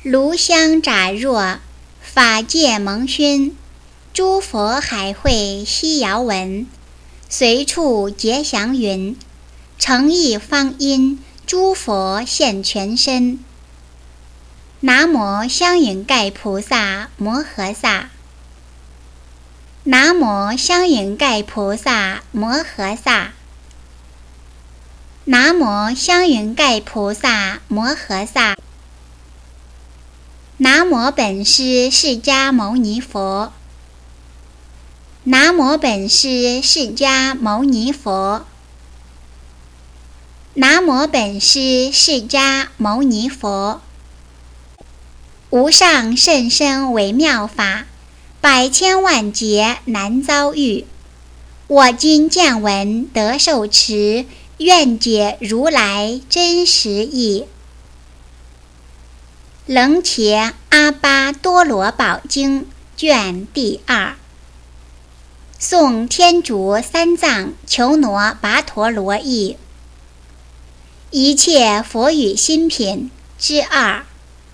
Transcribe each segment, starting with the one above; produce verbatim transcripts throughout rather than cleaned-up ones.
炉香乍若，法界蒙熏，诸佛海会悉遥闻，随处结祥云，诚意方因，诸佛现全身。南无香云盖菩萨摩诃萨，南无香云盖菩萨摩诃萨，南无香云盖菩萨摩诃萨。南无本师释迦牟尼佛，南无本师释迦牟尼佛，南无本师释迦牟尼佛。无上甚深微妙法，百千万劫难遭遇。我今见闻得受持，愿解如来真实义。楞伽阿巴多罗宝经卷第二。诵天竺三藏求挪跋陀罗译。一切佛语新品之二。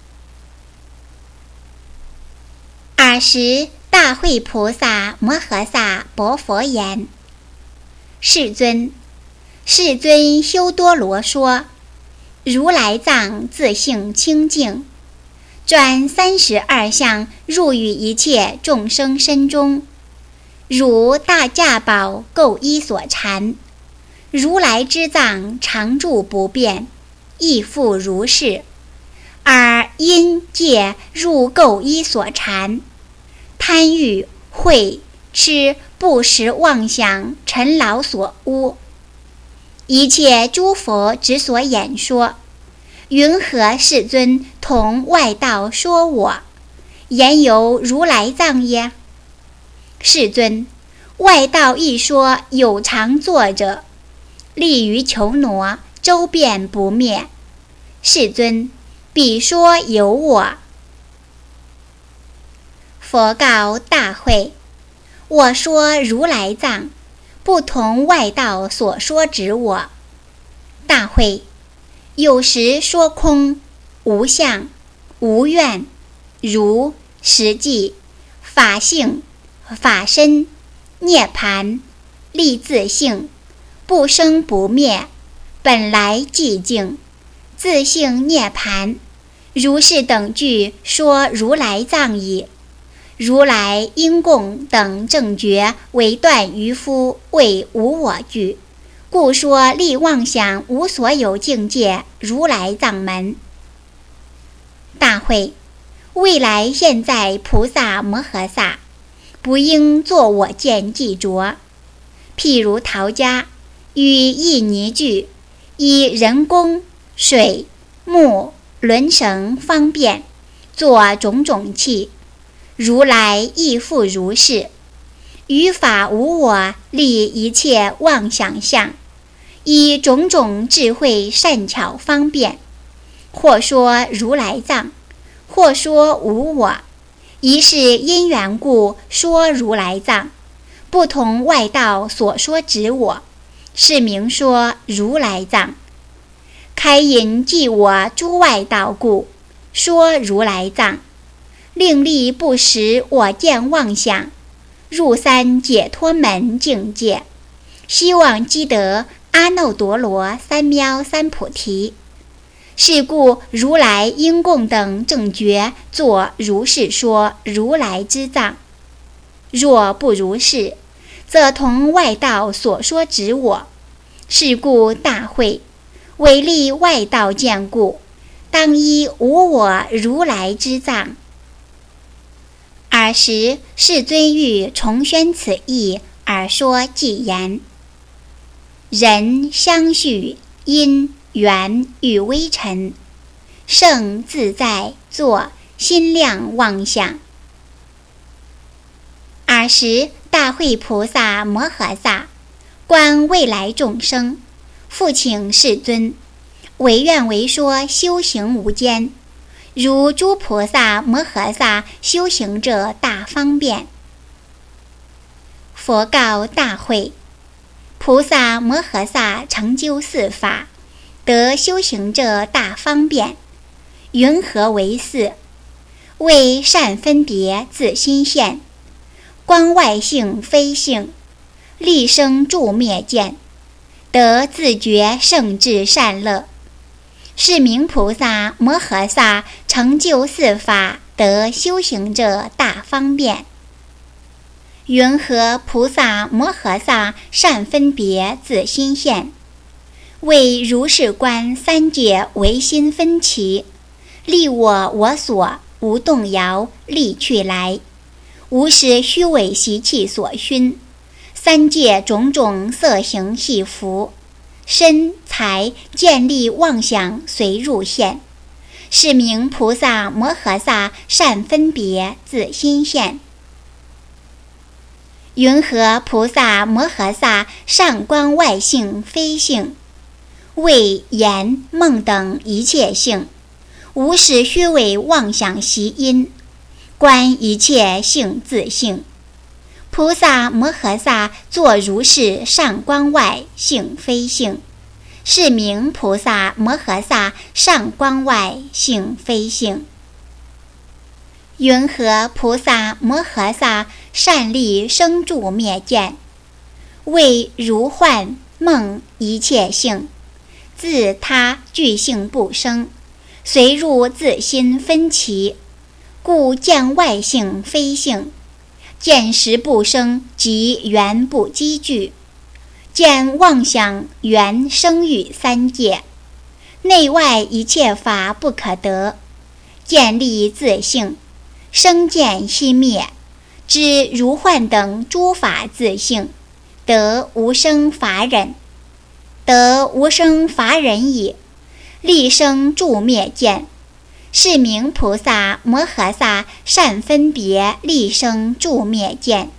尔时大慧菩萨摩诃萨薄佛言：世尊，世尊修多罗说，如来藏自性清净，转三十二相入于一切众生身中，如大架宝垢衣所缠，如来之藏常住不变，亦复如是。而因借入垢衣所缠，贪欲慧痴不实妄想尘劳所污，一切诸佛之所演说，云何世尊同外道说我，言由如来藏耶？世尊，外道一说有常作者，利于求挪，周遍不灭。世尊，彼说有我。佛告大慧：我说如来藏，不同外道所说指我。大慧，有时说空，无相，无愿，如实际、法性、法身、涅盘、立自性，不生不灭，本来寂静，自性涅盘，如是等句说如来藏矣。如来因供等正觉为断愚夫为无我句，故说立妄想无所有境界如来藏门。大慧，未来现在菩萨摩诃萨，不应作我见计着。譬如陶家与一泥具，以人工、水、木、轮绳方便，作种种器，如来亦复如是。于法无我，立一切妄想相，以种种智慧善巧方便，或说如来藏，或说无我，一是因缘故说如来藏，不同外道所说指我，是名说如来藏。开引即我诸外道故，说如来藏，另立不实我见妄想，入三解脱门境界，希望积得阿耨多罗三藐三菩提。是故如来因供等正觉作如是说如来之藏。若不如是，则同外道所说指我。是故大慧，为立外道见故，当依无我如来之藏。尔时世尊欲重宣此义，而说偈言：人相续因缘与微尘，圣自在作心量妄想。尔时大慧菩萨摩诃萨观未来众生，复请世尊，唯愿为说修行无间，如诸菩萨摩诃萨修行者大方便。佛告大慧：菩萨摩诃萨成就四法，得修行者大方便， 云何为四？为善分别自心现，观外性非性，立生住灭见，得自觉圣智善乐，是名菩萨摩诃萨成就四法，得修行者大方便。云何菩萨摩诃萨善分别自心现？为如是观三界唯心分歧，立我我所，无动摇，力去来，无使虚伪习气所熏，三界种种色形系福，身财见利妄想随入现，是名菩萨摩诃萨善分别自心现。云何菩萨摩诃萨善观外性非性？为言梦等一切性，无使虚伪妄想习因，观一切性自性。菩萨摩诃萨作如是善观外性非性，是名菩萨摩诃萨善观外性非性。云何菩萨摩诃萨善立生住灭见？为如幻梦一切性，自他具性不生，随入自心分歧，故见外性非性，见识不生即缘不积聚，见妄想缘生育三界，内外一切法不可得，见立自性，生见息灭，知如幻等诸法自性，得无生法忍，得无生法忍已，立生住灭见，是名菩萨摩诃萨善分别立生住灭见。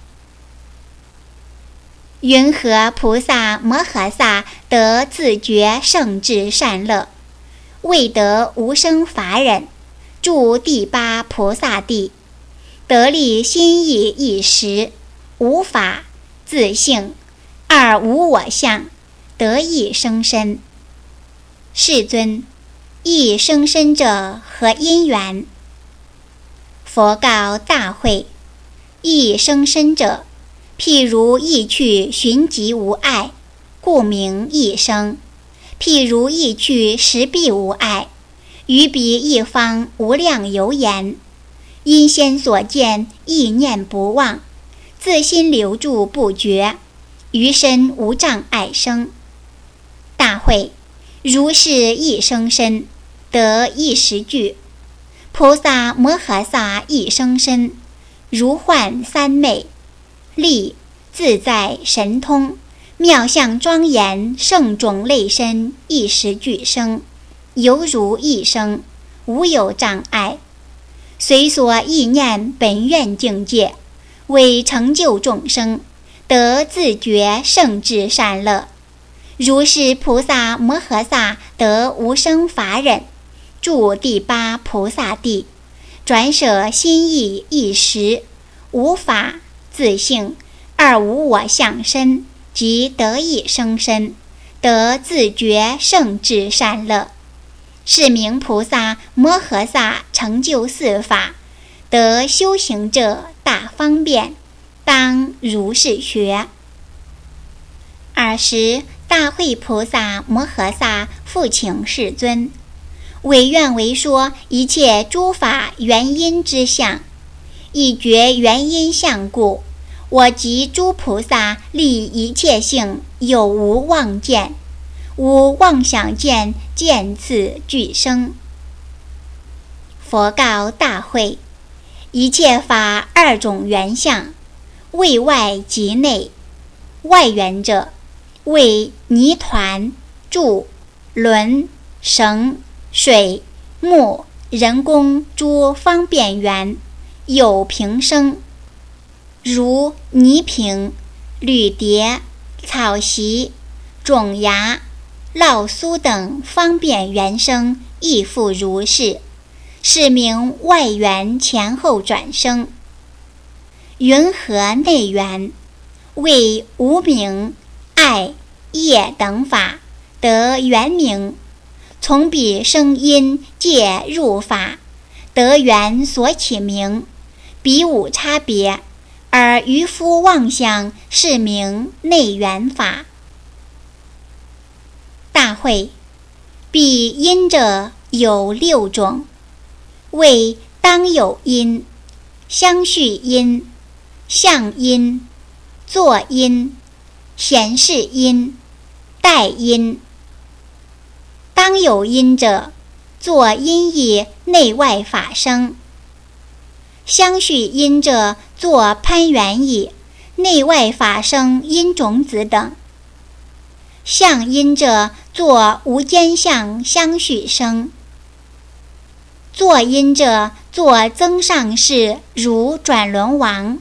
云何菩萨摩诃萨得自觉圣智善乐？为得无生法忍，住第八菩萨地，得立心意一时，无法自性，二无我相，得意生身。世尊，意生身者何因缘？佛告大会，意生身者，譬如意去寻疾无碍，故名意生；譬如意去食必无碍，于彼一方无量油盐，因先所见意念不忘，自心留住不绝，于身无障碍生。大会，如是一生身，得一时具。菩萨摩诃萨一生身，如幻三昧，力自在神通，妙相庄严，圣种类身一时具生，犹如一生，无有障碍。随所意念本愿境界，为成就众生，得自觉圣智善乐。如是菩萨摩诃萨得无生法忍，住第八菩萨地，转舍心意一时，无法自性，二无我相身，即得意生身，得自觉圣智善乐。是名菩萨摩诃萨成就四法，得修行者大方便，当如是学。尔时大会菩萨摩诃萨复请世尊，唯愿为说一切诸法原因之相，以觉原因相故，我及诸菩萨立一切性有无妄见，无妄想见，见次俱生。佛告大会，一切法二种缘相，为外即内。外缘者，为泥团、柱、轮、绳、水、木、人工诸方便缘，有瓶生，如泥瓶、铝碟、草席、种芽、烙酥等方便缘生，亦复如是，是名外缘前后转生。云何内缘？为无明、爱、业等法得缘名， 从彼声音借入法，得缘所起名，彼无差别，而渔夫妄想是名内缘法。大会，彼因者有六种，谓当有因、相续因、相因、作因、显示因、待因。当有因者，作因义内外法生；相续因者，作攀缘义内外法生因种子等；相因者，作无间相相续生；作因者，作增上士如转轮王；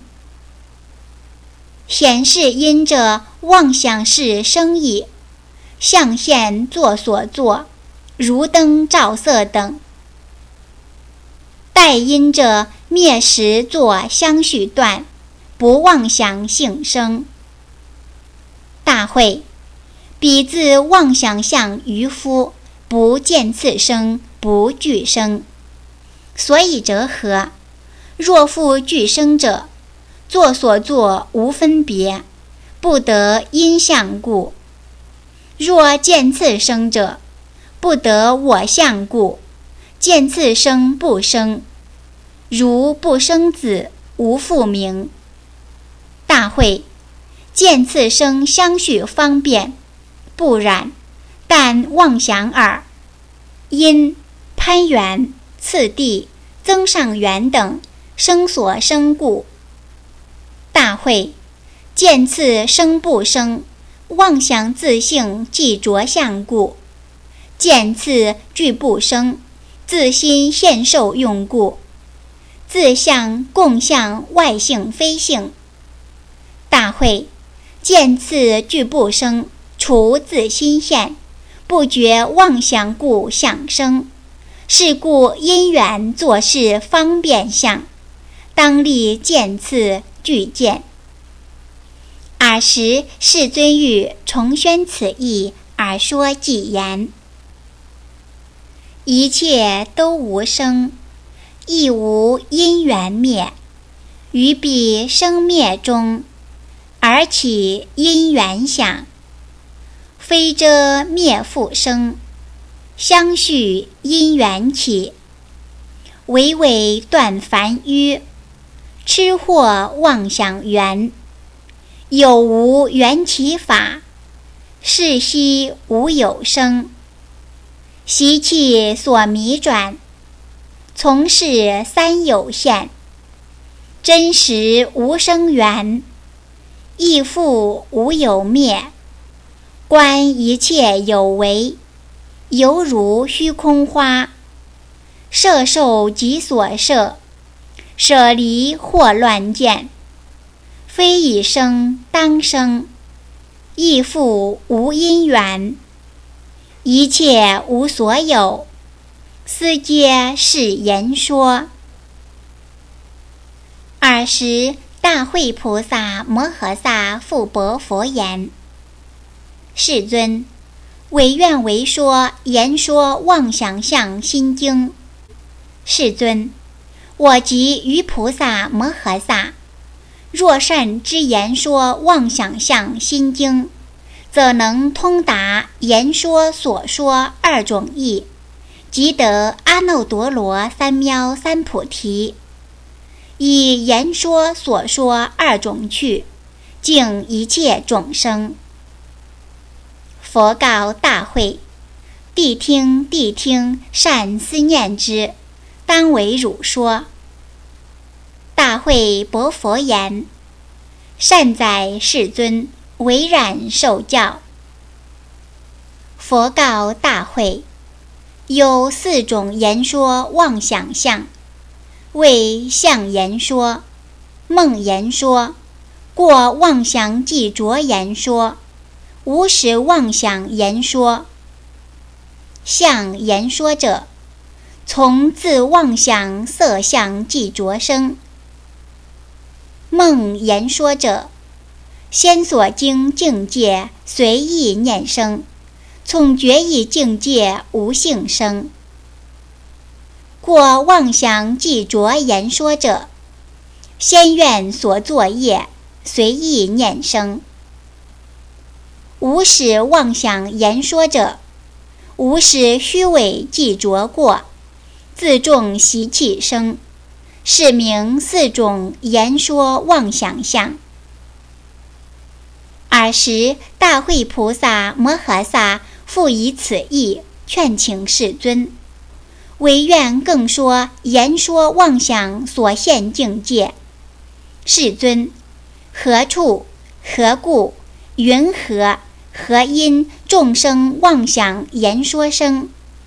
显示因者，妄想事生意，象现作所作，如灯照色等；待因者，灭时作相续断，不妄想性生。大会，彼自妄想相渔夫，不见次生，不俱生。所以者何？若复俱生者，作所作无分别，不得因相故；若见次生者，不得我相故，见次生不生，如不生子，无父名。大会，见次生相续方便，不然，但妄想耳。因、攀缘、次第、增上缘等生所生故。大会，见次生不生，妄想自性即着相故；见次俱不生，自心现受用故。自相共相外性非性。大会，见次俱不生，除自心现，不觉妄想故想生。是故因缘作事方便相，当立见次俱见。尔时世尊欲重宣此义，而说偈言：一切都无生，亦无因缘灭，于彼生灭中，而起因缘想，非遮灭复生，相续因缘起，唯唯断凡愚，痴惑妄想缘，有无缘起法，是悉无有生，习气所迷转，从事三有现，真实无生缘，亦复无有灭，观一切有为，犹如虚空花，摄受即所摄，舍离或乱见，非已生当生，亦复无因缘，一切无所有，斯皆是言说。尔时大慧菩萨摩诃萨复白佛言：世尊，唯愿为说言说妄想相心经。世尊，我即于菩萨摩诃萨，若善知言说妄想相心经，则能通达言说所说二种义，即得阿耨多罗三藐三菩提。以言说所说二种趣，净一切众生。佛告大慧：谛听谛听，善思念之，当为汝说。大慧白佛言：善哉世尊，唯然受教。佛告大慧：有四种言说妄想相，谓相言说、梦言说、过妄想即着言说、无实妄想言说。相言说者，从自妄想色相即着生。梦言说者，先所经境界随意念生， 从觉意境界无性生。过妄想既着言说者，先愿所作业随意念生。无始妄想言说者，无始虚伪既着过，自众习气生，是名四种言说妄想相。尔时大慧菩萨摩诃萨复以此意劝请世尊，唯愿更说言说妄想所现境界。世尊，何处何故云何何因众生妄想言说生？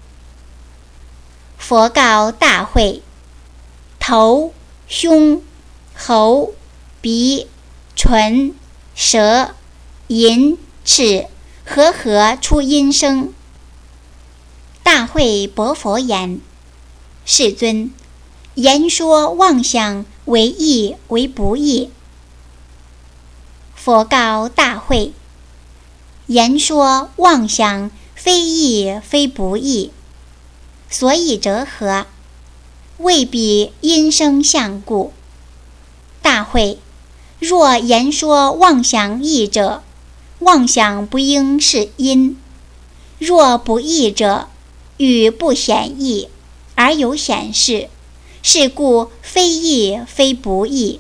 佛告大慧：头、胸、喉、鼻、唇、舌、银、齿，和合出音声。大慧薄佛言：世尊，言说妄想为义为不义？佛告大慧：言说妄想非义非不义，所以者何？未彼因生相故。大慧，若言说妄想义者，妄想不应是因；若不义者，与不显义而有显示，是故非义非不义。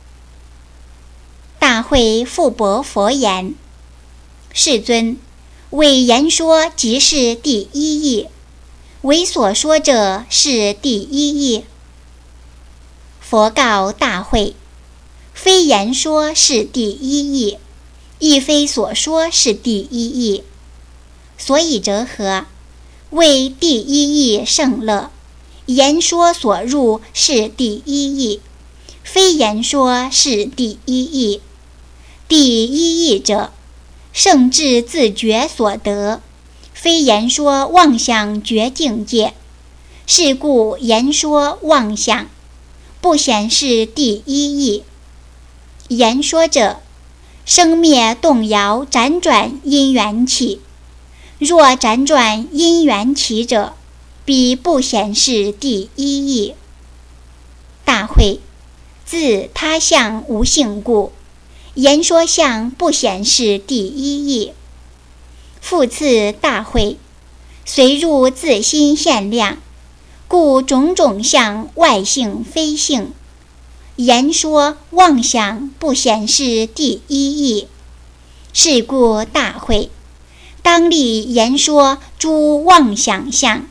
大慧复驳佛言：世尊，为言说即是第一义，为所说者是第一义。佛告大慧：非言说是第一义，亦非所说是第一义。所以者何？为第一义胜乐，言说所入是第一义，非言说是第一义。第一义者，圣智自觉所得，非言说妄想觉境界。是故言说妄想不显示第一义。言说者，生灭动摇辗转因缘起，若辗转因缘起者，彼不显示第一义。大慧，自他相无性故，言说相不显示第一义。复次大慧，随入自心现量，故种种相外性非性，言说妄想不显示第一义。是故大慧，当立言说诸妄想相。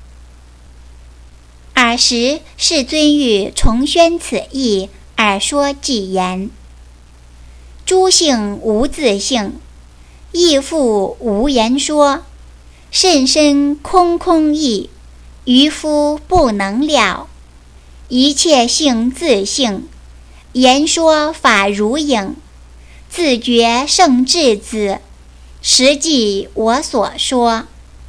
尔时世尊欲重宣此义，而说偈言：诸性无自性，亦复无言说，甚深空空义，愚夫不能了。一切性自性，言说法如影，自觉圣智子，实际我所说。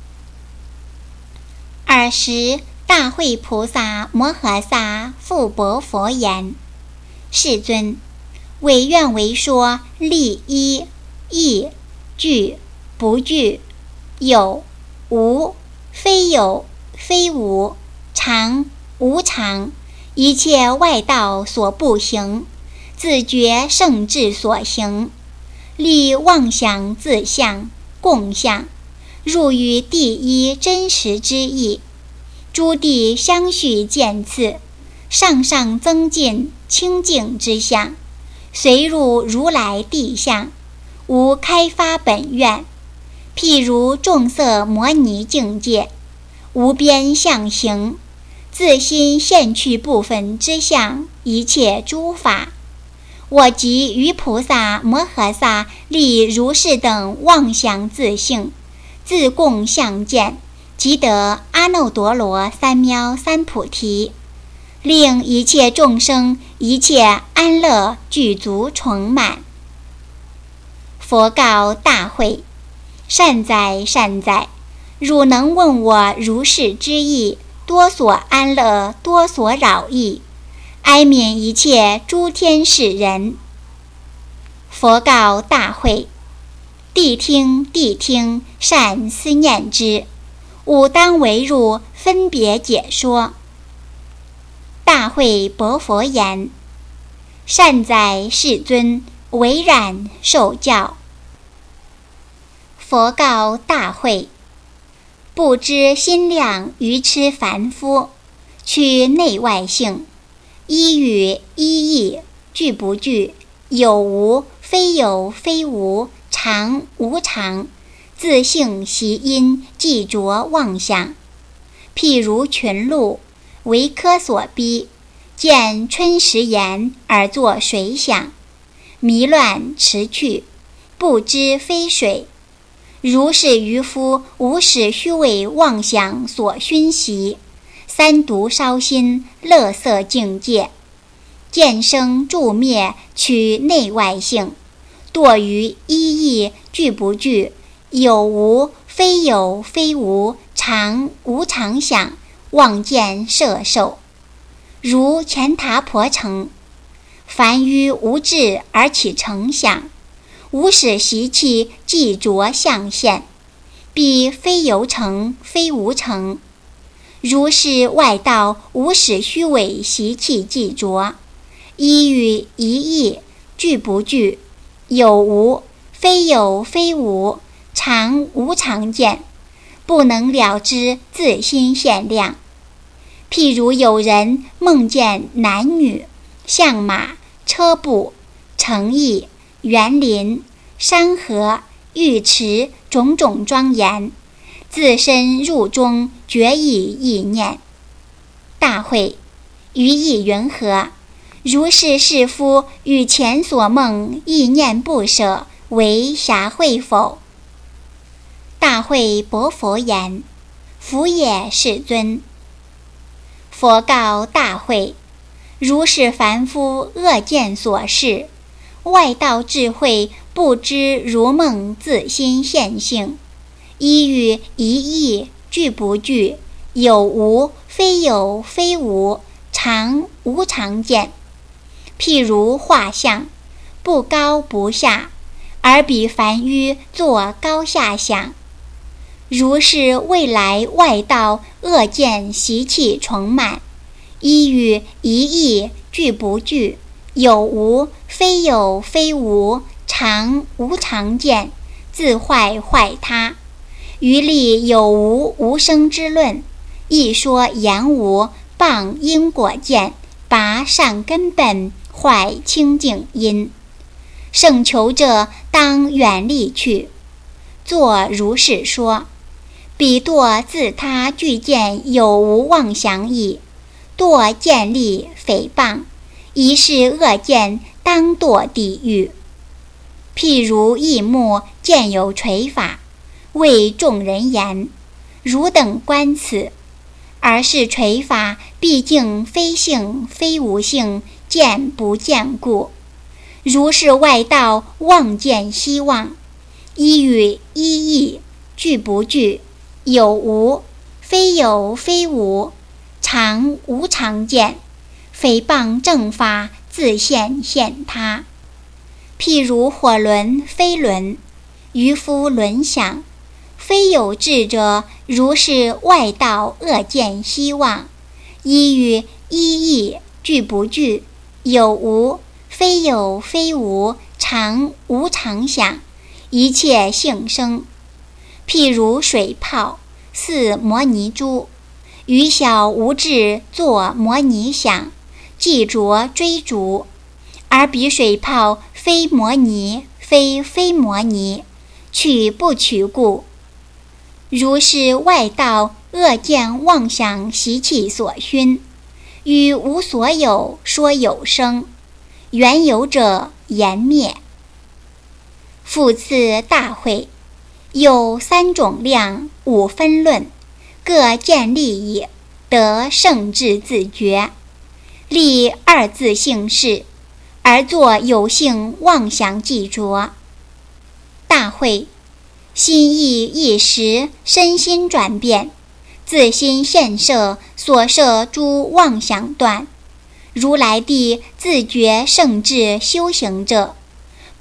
尔时大慧菩萨摩诃萨复驳佛言：世尊，唯愿为说立一义具不具，有无非有非无，常无常，一切外道所不行，自觉圣智所行，立妄想自相共相，入于第一真实之意。诸地相续渐次，上上增进清净之相，随入如来地相，无开发本愿。譬如众色摩尼境界，无边相行，自心现去部分之相，一切诸法。我即于菩萨摩诃萨立如是等妄想自性，自共相见，即得阿耨多罗三藐三菩提，令一切众生一切安乐具足充满。佛告大慧：善哉善哉，汝能问我如是之意，多所安乐，多所扰益，哀悯一切诸天使人。佛告大慧： 谛听谛听，善思念之，吾当为入分别解说。大会薄佛言：善哉世尊，为然受教。佛告大会：不知心量愚痴凡夫，取内外性，一语一义，具不具，有无非有非无，常无常，自性习因，既着妄想。譬如群鹿，为科所逼，见春时言而作水响，迷乱驰去，不知非水。如是渔夫无使虚伪妄想所熏习，三毒烧心，乐色境界，见生住灭，取内外性，堕于一义，具不具，有无非有非无，常无常想，妄见摄受。如乾闼婆城，凡于无智而起成想，无始习气既着相现，必非有成非无成。如是外道无始虚伪习气既着，一语一义，具不具，有无非有非无，常无常见，不能了知自心现量。譬如有人梦见男女、象马、车步、城邑、园林、山河、浴池种种庄严，自身入中，决以意念。大会：于意云何？如是世夫与前所梦意念不舍，为暇会否？大会薄佛言：夫也，世尊。佛告大会：如是凡夫恶见所示，外道智慧不知如梦自心现性，一语一义，具不具，有无非有非无，常无常见。譬如画像，不高不下，而比凡愚作高下想。如是未来外道恶见习气重满，一语一义，具不具，有无非有非无，常无常见，自坏坏他。于立有无无生之论，一说言无，谤因果见，拔善根本，坏清净因。胜求者当远离去。作如是说，彼堕自他具见有无妄想矣，堕见利诽谤，一是恶见，当堕地狱。譬如异目见有垂法，谓众人言：汝等观此，而是垂法毕竟非性非无性，见不见故。如是外道妄见希望，一语一义，具不具，有无非有非无，常无常见，诽谤正法，自现现他。譬如火轮非轮，渔夫轮想，非有智者，如是外道恶见希望，一语一义，具不具，有无非有非无，常无常想，一切性生。譬如水泡，似摩尼珠，于小无智作摩尼想，既着追逐，而彼水泡非摩尼，非非摩尼，取不取故。如是外道恶见妄想习气所熏，与无所有说有生，缘有者言灭。复次大会，有三种量，五分论，各见利益，得圣智自觉，立二自性事，而作有性妄想既着。大会：心意一时，身心转变，自心现设，所设诸妄想断。如来地自觉圣智修行者，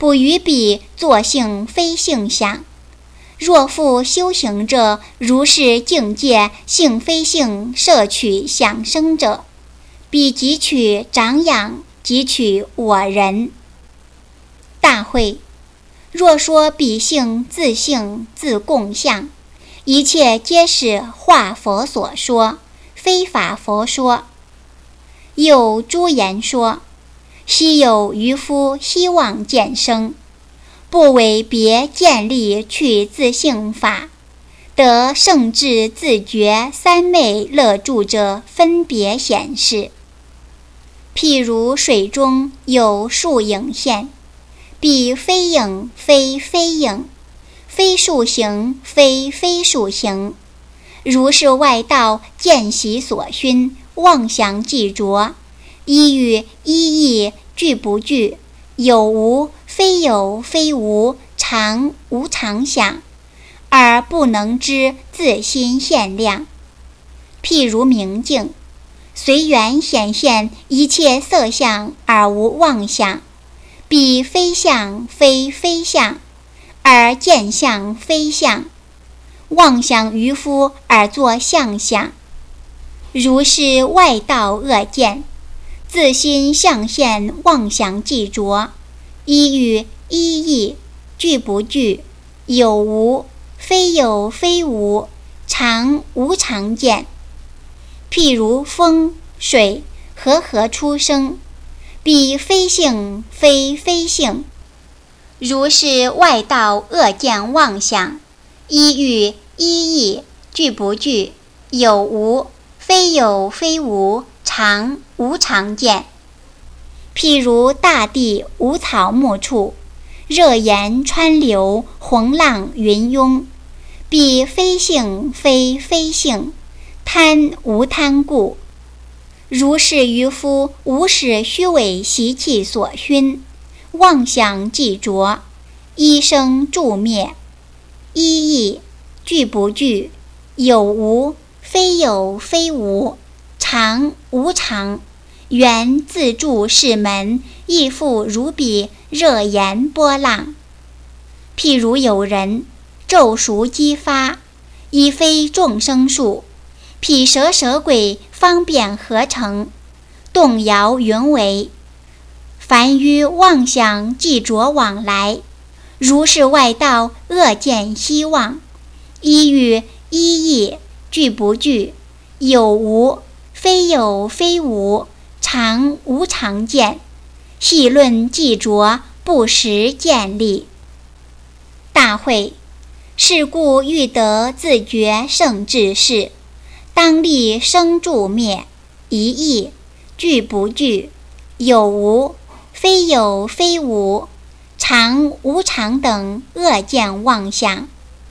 不于彼作性非性相。若复修行者，如是境界性非性摄取想生者，彼即取长养，即取我人。大会，若说彼性自性自共相，一切皆是化佛所说，非法佛说。又诸言说，昔有渔夫希望见生，不为别建立去自性法，得圣智自觉三昧乐住者分别显示。譬如水中有树影现，彼非影非非影，非树形非非树形，如是外道见习所熏，妄想既着，一语一义具不具，有无非有非无，常无常想，而不能知自心现量。譬如明镜，随缘显现一切色相而无妄想，彼非相非非相，而见相非相，妄想渔夫而作相想。如是外道恶见，自心相现妄想既着，一语一义具不具，有无非有非无，常无常见。譬如风水和合出生，彼非性非非性。如是外道恶见妄想，一语一义具不具，有无非有非无，常无常见。譬如大地无草木处，热炎川流，洪浪云涌，彼非性非非性，贪无贪故。如是渔夫无使虚伪习气所熏，妄想既着，一生住灭。一义具不具，有无非有非无，常无常，缘自住是门，亦复如彼热炎波浪。譬如有人昼熟激发，已非众生数，彼蛇蛇鬼方便合成，动摇云为。凡于妄想既着往来，如是外道恶见希望，一语一义具不具，有无非有非无，常无常见。细论既着，不实见立。大会，是故欲得自觉圣智事，当立生住灭，一义具不具，有无非有非无，常无常等恶见妄想。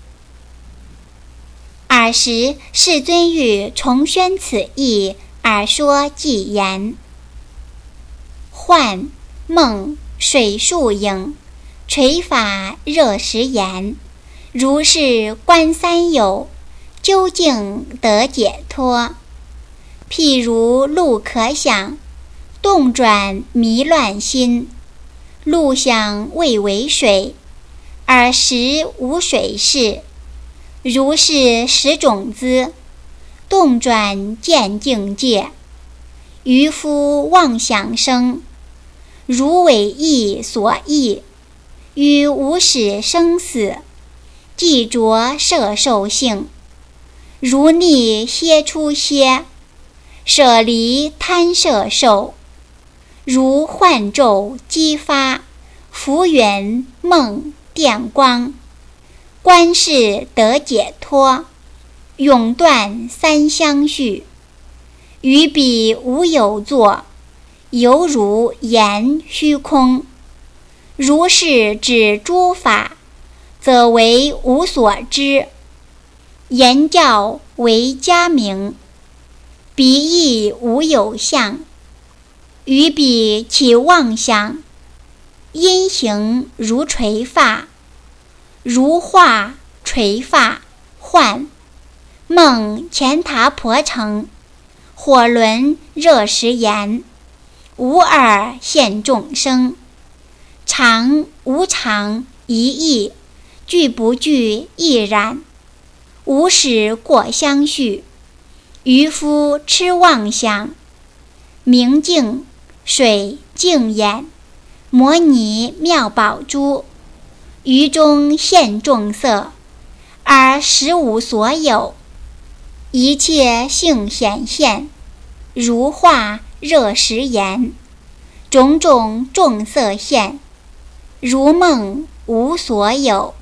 尔时世尊欲重宣此义，而说偈言：幻梦水树影，垂法热时言，如是观三有，究竟得解脱。譬如路可想，动转迷乱心，路想未为水，尔时无水事。如是识种子，动转见境界，渔夫妄想生，如伪意所忆，于无始生死，既着摄受性，如逆歇出歇，舍离贪摄受，如幻咒激发，浮云梦电光，观世得解脱，永断三相续。于彼无有作，犹如言虚空。如是指诸法，则为无所知，言教为佳名。彼亦无有相，于彼起妄想，因行如垂发，如画垂发幻，梦乾闥婆城，火轮热时言，无耳现众生，常无常一义，具不具亦然。无始果相续，渔夫痴妄想。明镜水净眼，摩尼妙宝珠，于中现众色，而实无所有。一切性显现，如化热时言，种种众色现，如梦无所有。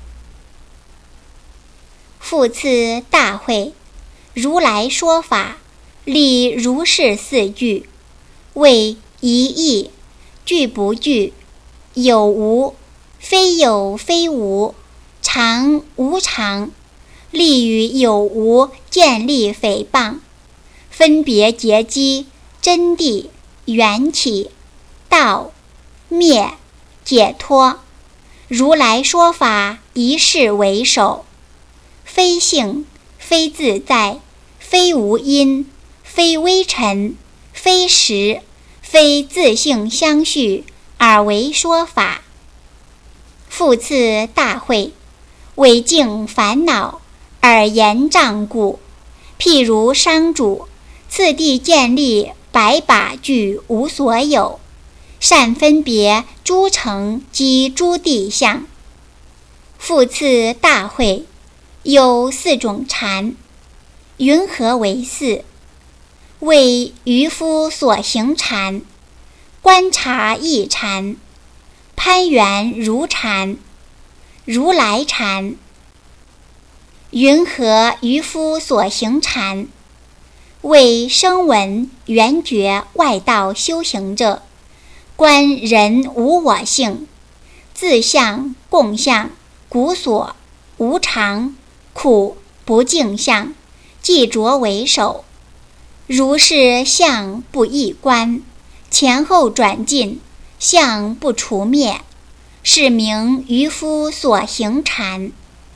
复次大会，如来说法，立如是四句，谓一义，具不具，有无，非有非无，常无常，立与有无建立诽谤，分别结机，真谛，缘起，道，灭，解脱。如来说法一事为首，非性，非自在，非无因，非微尘，非实，非自性相续，而为说法。复次大会，为净烦恼，而言障故。譬如商主，次第建立百把具无所有，善分别诸城及诸地相。复次大会，有四种禅，云何为四？为渔夫所行禅，观察义禅，攀缘如禅，如来禅。云何渔夫所行禅？为声闻缘觉外道修行者，观人无我性，自相共相，古所无常苦不净相，即着为首。如是相不异观，前后转进，相不除灭，是名渔夫所行禅。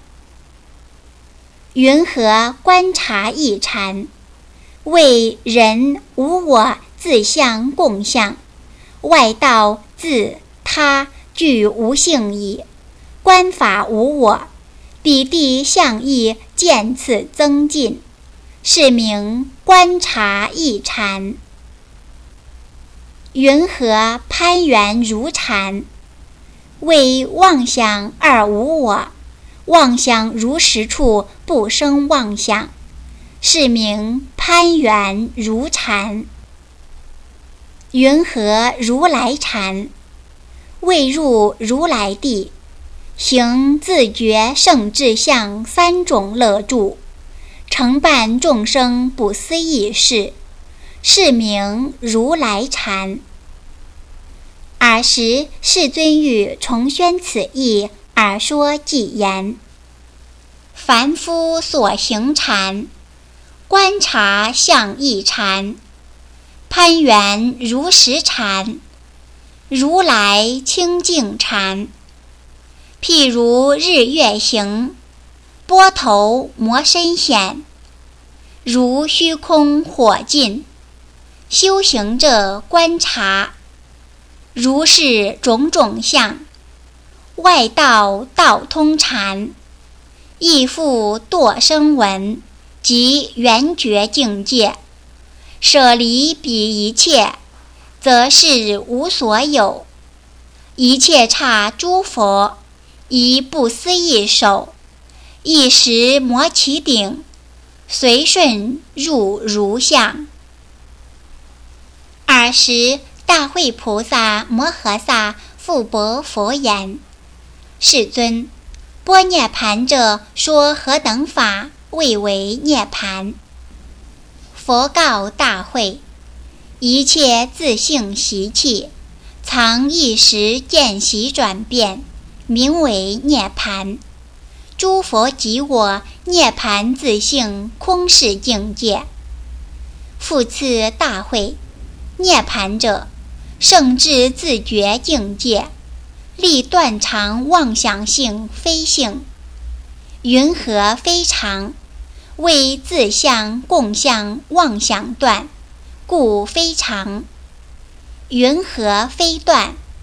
云何观察义禅？为人无我自相共相，外道自他具无性矣，观法无我，彼地相义渐次增进，是名观察义禅。云何攀缘如禅？为妄想而无我，妄想如实处不生妄想，是名攀缘如禅。云何如来禅？未入如来地，行自觉圣智相三种乐住，承办众生不思议事，是名如来禅。尔时世尊欲重宣此义，而说偈言：凡夫所行禅，观察相义禅，攀缘如实禅，如来清净禅。譬如日月行，波头摩身显，如虚空火尽，修行者观察，如是种种相，外道道通禅，亦复堕声闻及缘觉境界，舍离彼一切，则是无所有。一切刹诸佛，以不思议手，一时摩其顶，随顺入如相。尔时大慧菩萨摩诃萨复白佛言：世尊，般涅盘者说何等法谓为涅盘？佛告大慧：一切自性习气，藏一时见习转变，名为涅盘。诸佛即我涅盘自性空视境界。复次大慧，涅盘者，圣智自觉境界，立断常妄想性非性。云何非常？为自相共相妄想断，故非常。云何非断？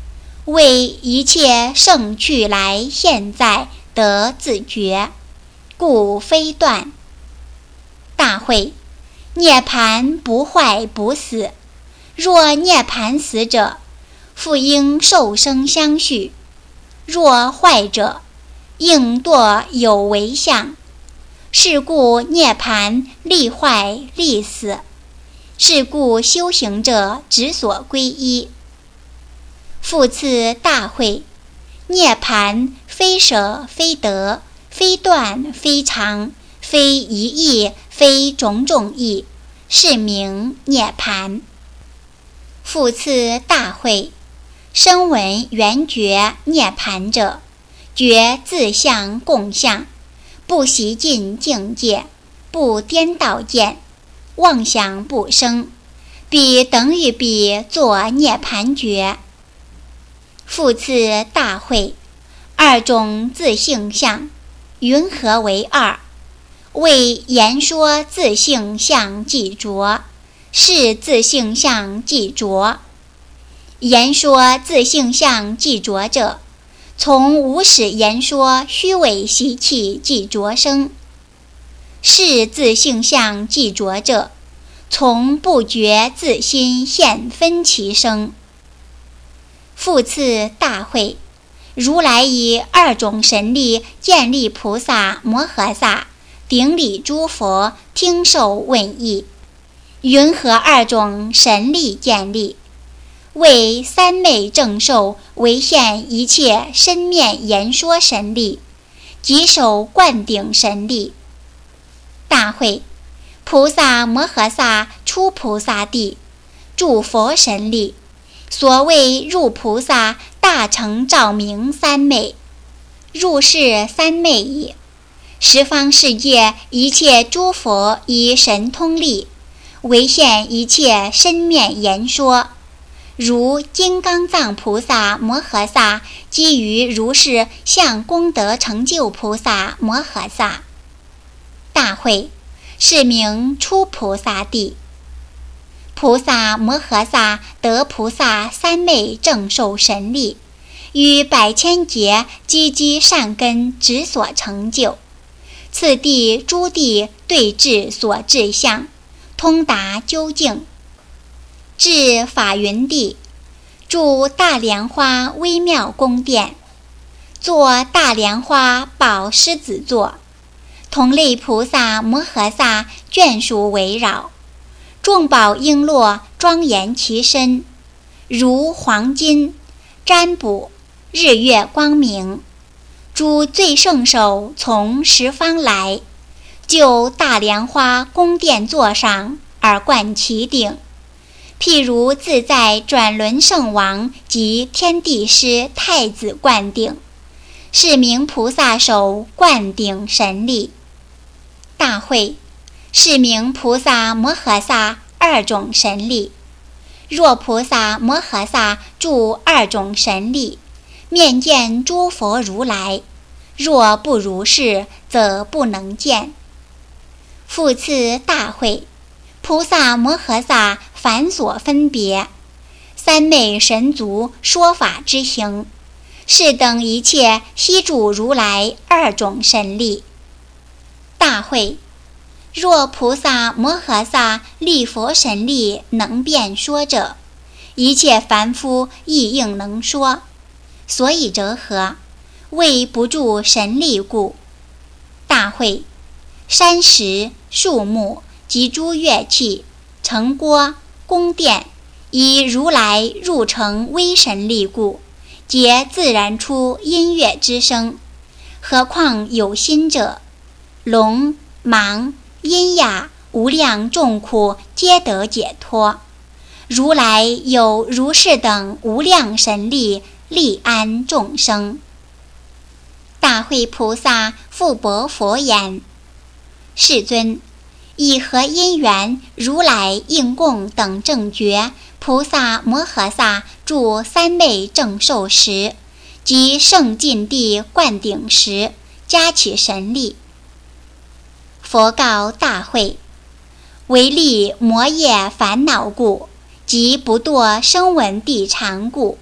为一切生去来现在得自觉，故非断。大会，涅盘不坏不死，若涅盘死者，复应受生相续；若坏者，应堕有为相。是故涅盘立坏立死，是故修行者只所归依。复次大会，涅盘非舍非得，非断非常，非一义非种种义，是名涅盘。复次大会，声闻缘觉涅盘者，觉自相共相，不习尽境界，不颠倒见，妄想不生，彼等于彼作涅盘觉。复次大会，二种自性相，云何为二？为言说自性相即着，是自性相即着。言说自性相即着者，从无始言说虚伪习气即着生。是自性相即着者，从不觉自心现分其生。复次大会，如来以二种神力建立菩萨摩诃萨，顶礼诸佛，听受问议。云何二种神力建立？为三昧正受为现一切身面言说神力，即手灌顶神力。大会，菩萨摩诃萨出菩萨地，住佛神力，所谓入菩萨大成照明三昧，入是三昧矣。十方世界一切诸佛以神通力，为现一切身面言说，如金刚藏菩萨摩诃萨基于如是向功德成就菩萨摩诃萨。大会，是名出菩萨地。菩萨摩诃萨得菩萨三昧正受神力，与百千劫积积善根直所成就。次第诸地对治所至相，通达究竟。至法云地，住大莲花微妙宫殿，坐大莲花宝狮子座，同类菩萨摩诃萨眷属围绕，众宝璎珞庄严其身，如黄金占卜，日月光明。诸最胜手从十方来，就大莲花宫殿座上而灌其顶，譬如自在转轮圣王及天地师太子灌顶，是名菩萨手灌顶神力。大会，是名菩萨摩诃萨二种神力。若菩萨摩诃萨住二种神力，面见诸佛如来，若不如是，则不能见。复次大会，菩萨摩诃萨凡所分别，三昧神足说法之行，是等一切悉住如来二种神力。大会，若菩萨摩诃萨力佛神力能辩说者，一切凡夫亦应能说。所以者何？为不住神力故。大会，山石、树木及诸乐器、城郭、宫殿，以如来入成威神力故，皆自然出音乐之声。何况有心者，聋、盲、阴哑无量众苦皆得解脱。如来有如是等无量神力，利安众生。大会菩萨复驳佛言：世尊，以何因缘如来应供等正觉菩萨摩诃萨住三昧正受时，及圣尽地灌顶时，加起神力？佛告大会：为利魔业烦恼故，及不堕声闻地常故，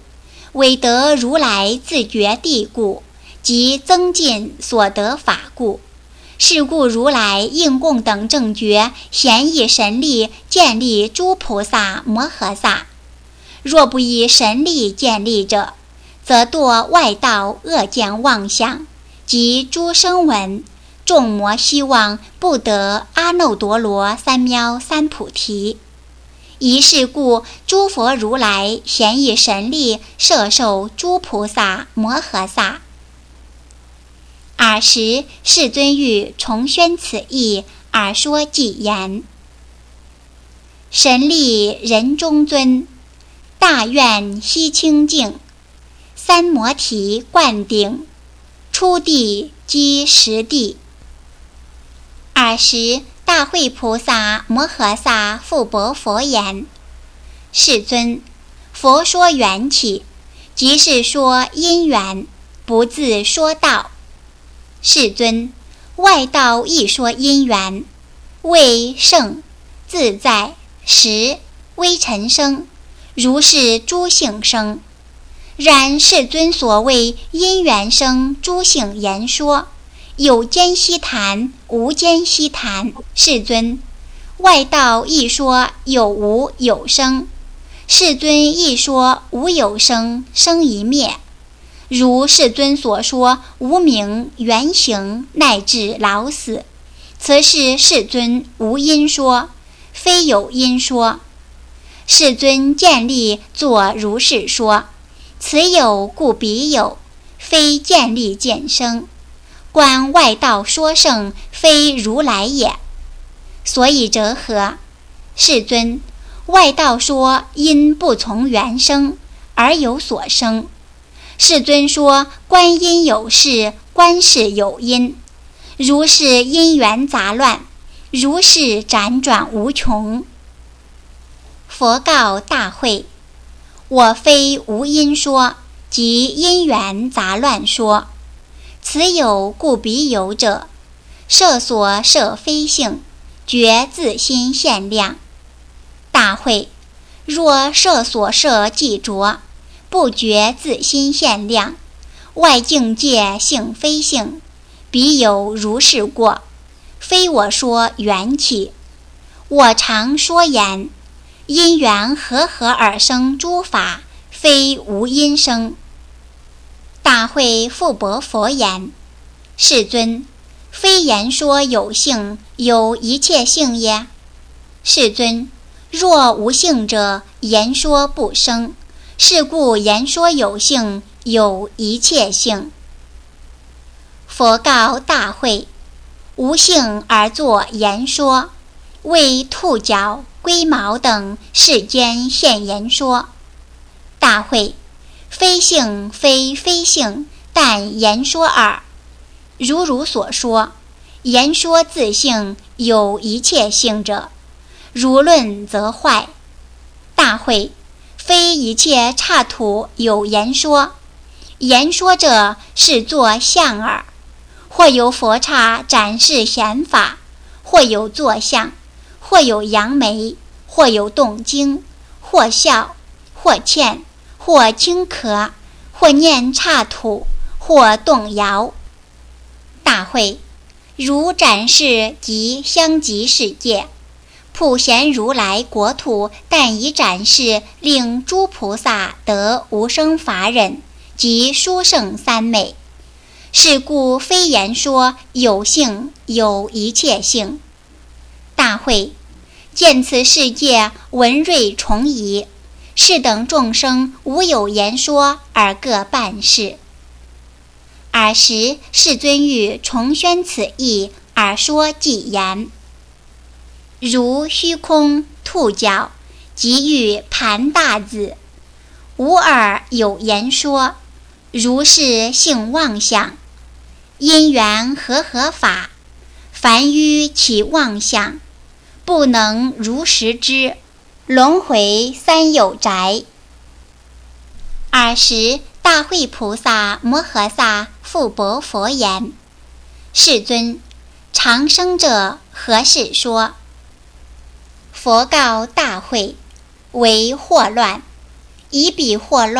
唯得如来自觉地故，即增进所得法故。是故如来应供等正觉咸以神力建立诸菩萨摩诃萨。若不以神力建立者，则堕外道恶见妄想，及诸声闻众魔希望不得阿耨多罗三藐三菩提。以是故，诸佛如来咸以神力摄受诸菩萨摩诃萨。尔时世尊欲重宣此义，而说偈言：神力人中尊，大愿悉清净，三摩提灌顶，初地积实地。尔时大慧菩萨摩诃萨复白佛言：世尊，佛说缘起，即是说因缘，不自说道。世尊，外道亦说因缘，为圣、自在、实、微尘生，如是诸性生。然世尊所谓因缘生诸性言说，有间悉谈，无间悉谈。世尊，外道亦说有无有生，世尊亦说无有生，生一灭。如世尊所说无明缘行乃至老死，此是世尊无因说，非有因说。世尊建立作如是说，此有故彼有，非建立见生。观外道说圣，非如来也。所以者何？世尊，外道说因不从缘生，而有所生。世尊说观因有事，观事有因，如是因缘杂乱，如是辗转无穷。佛告大慧：我非无因说，即因缘杂乱说。此有故彼有者，摄所摄非性，觉自心现量。大慧，若摄所摄既着，不觉自心现量，外境界性非性，彼有如是过，非我说缘起。我常说言，因缘和合而生诸法，非无因生。大慧复白佛言：世尊，非言说有性有一切性耶？世尊，若无性者，言说不生。是故言说有性，有一切性。佛告大慧：无性而作言说，为兔角、龟毛等世间现言说。大慧，非性非非性，但言说耳。如汝所说，言说自性有一切性者，如论则坏。大慧，非一切刹土有言说，言说者是作相耳。或有佛刹展示显法，或有作相，或有扬眉，或有动经，或笑，或欠，或轻咳，或念刹土，或动摇。大慧，如展示及相即世界，普贤如来国土，但以展示令诸菩萨得无生法忍及殊胜三昧。是故非言说有性有一切性。大慧，见此世界文瑞重仪，是等众生无有言说而各办事。尔时世尊欲重宣此义，而说偈言：如虚空兔角，即欲盘大子，无耳有言说，如是性妄想。因缘和合法，凡于其妄想，不能如实知，轮回三有宅。尔时大慧菩萨摩诃萨复白佛言：世尊，长生者何事说？佛告大慧：为惑乱，以彼惑乱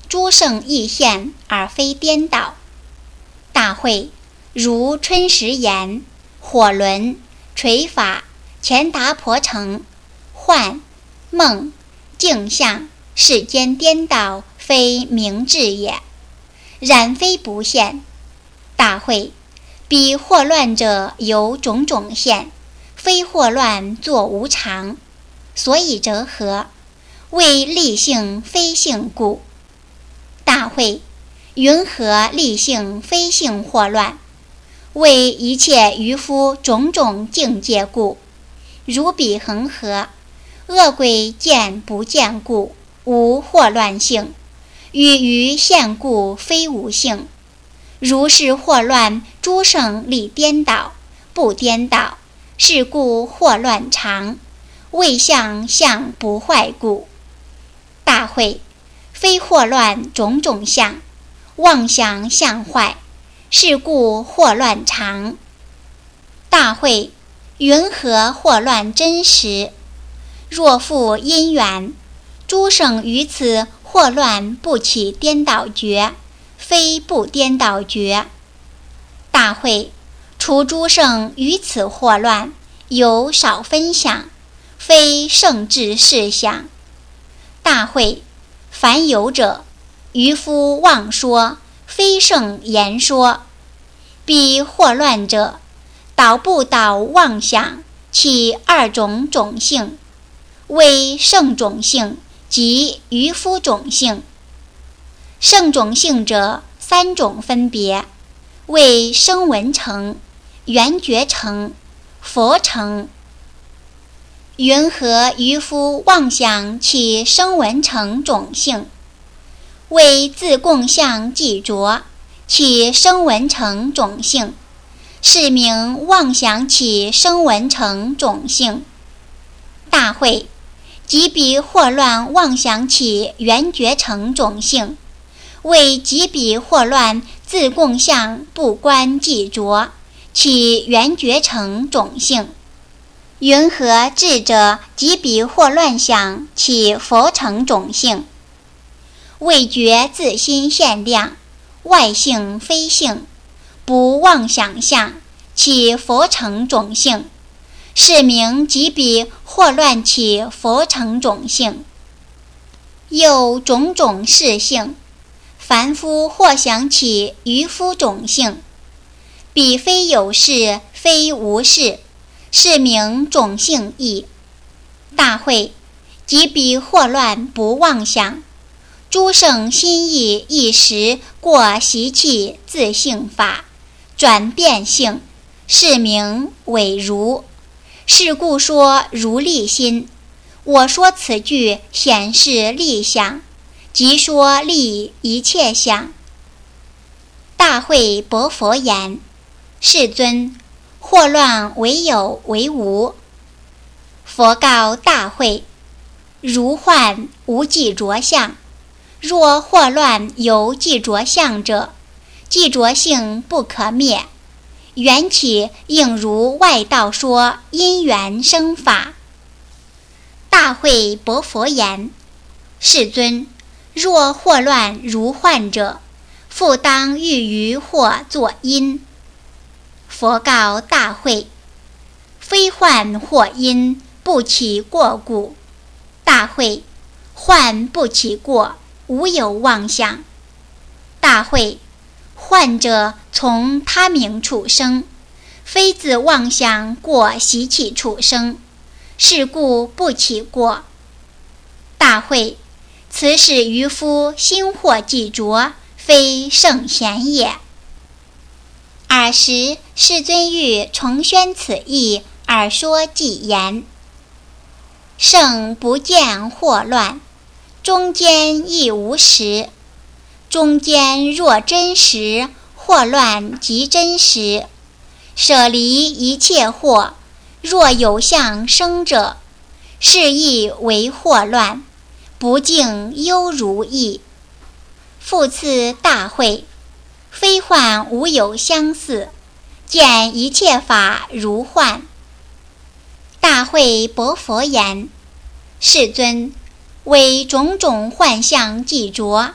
诸圣异现而非颠倒。大会，如春时言，火轮、垂法、乾达婆城、幻、梦、镜像，世间颠倒，非明智也。然非不现。大会，彼惑乱者有种种现，非惑乱作无常，所以折合，谓立性非性故。大会，云何立性非性惑乱？为一切渔夫种种境界故。如彼恒河，恶鬼见不见故，无惑乱性；与于现故，非无性。如是惑乱，诸圣力颠倒，不颠倒，是故惑乱常，未相相不坏故。大会，非惑乱种种相，妄想相坏，是故惑乱常。大会，云何惑乱真实？若复因缘，诸圣于此惑乱不起颠倒觉，非不颠倒觉。大会，除诸圣于此惑乱，有少分享，非圣智事想。大会，凡有者，渔夫妄说，非圣言说。彼惑乱者，导不导妄想，起二种种性，为圣种性及渔夫种性。圣种性者，三种分别，为声闻乘、缘觉乘、佛乘。云何渔夫妄想起声闻乘种性？为自共相既着，起声闻乘种性，是名妄想起声闻乘种性。大会，即彼惑乱妄想起缘觉乘种性，为即彼惑乱自共相不观既着，起缘觉乘种性。云何智者即彼惑乱想起佛乘种性？为觉自心现量，外性非性，不妄想相，起佛乘种性，是名即彼惑乱起佛乘种性。又种种事性，凡夫或想起渔夫种性，彼非有事，非无事，是名种性异。大会，即彼惑乱不妄想，诸圣心意一时过习气自性法，转变性，是名伪如。是故说如立心。我说此句显示立想，即说立一切相。大会薄佛言：世尊，惑乱为有为无。佛告大会：如幻无记着相，若惑乱有记着相者，记着性不可灭，缘起应如外道说因缘生法。大会薄佛言：世尊，若惑乱如幻者，复当欲于惑作因。佛告大会：非幻或因，不起过故。大会，幻不起过，无有妄想。大会，幻者从他名处生，非自妄想过习气处生，是故不起过。大会，此使渔夫心惑既着，非圣贤也。尔时世尊欲重宣此义，而说偈言：圣不见惑乱，中间亦无实。中间若真实，惑乱即真实。舍离一切惑，若有相生者，是亦为惑乱，不净犹如意。复次大会，非幻无有相似，见一切法如幻。大会薄佛言：世尊，为种种幻象既着，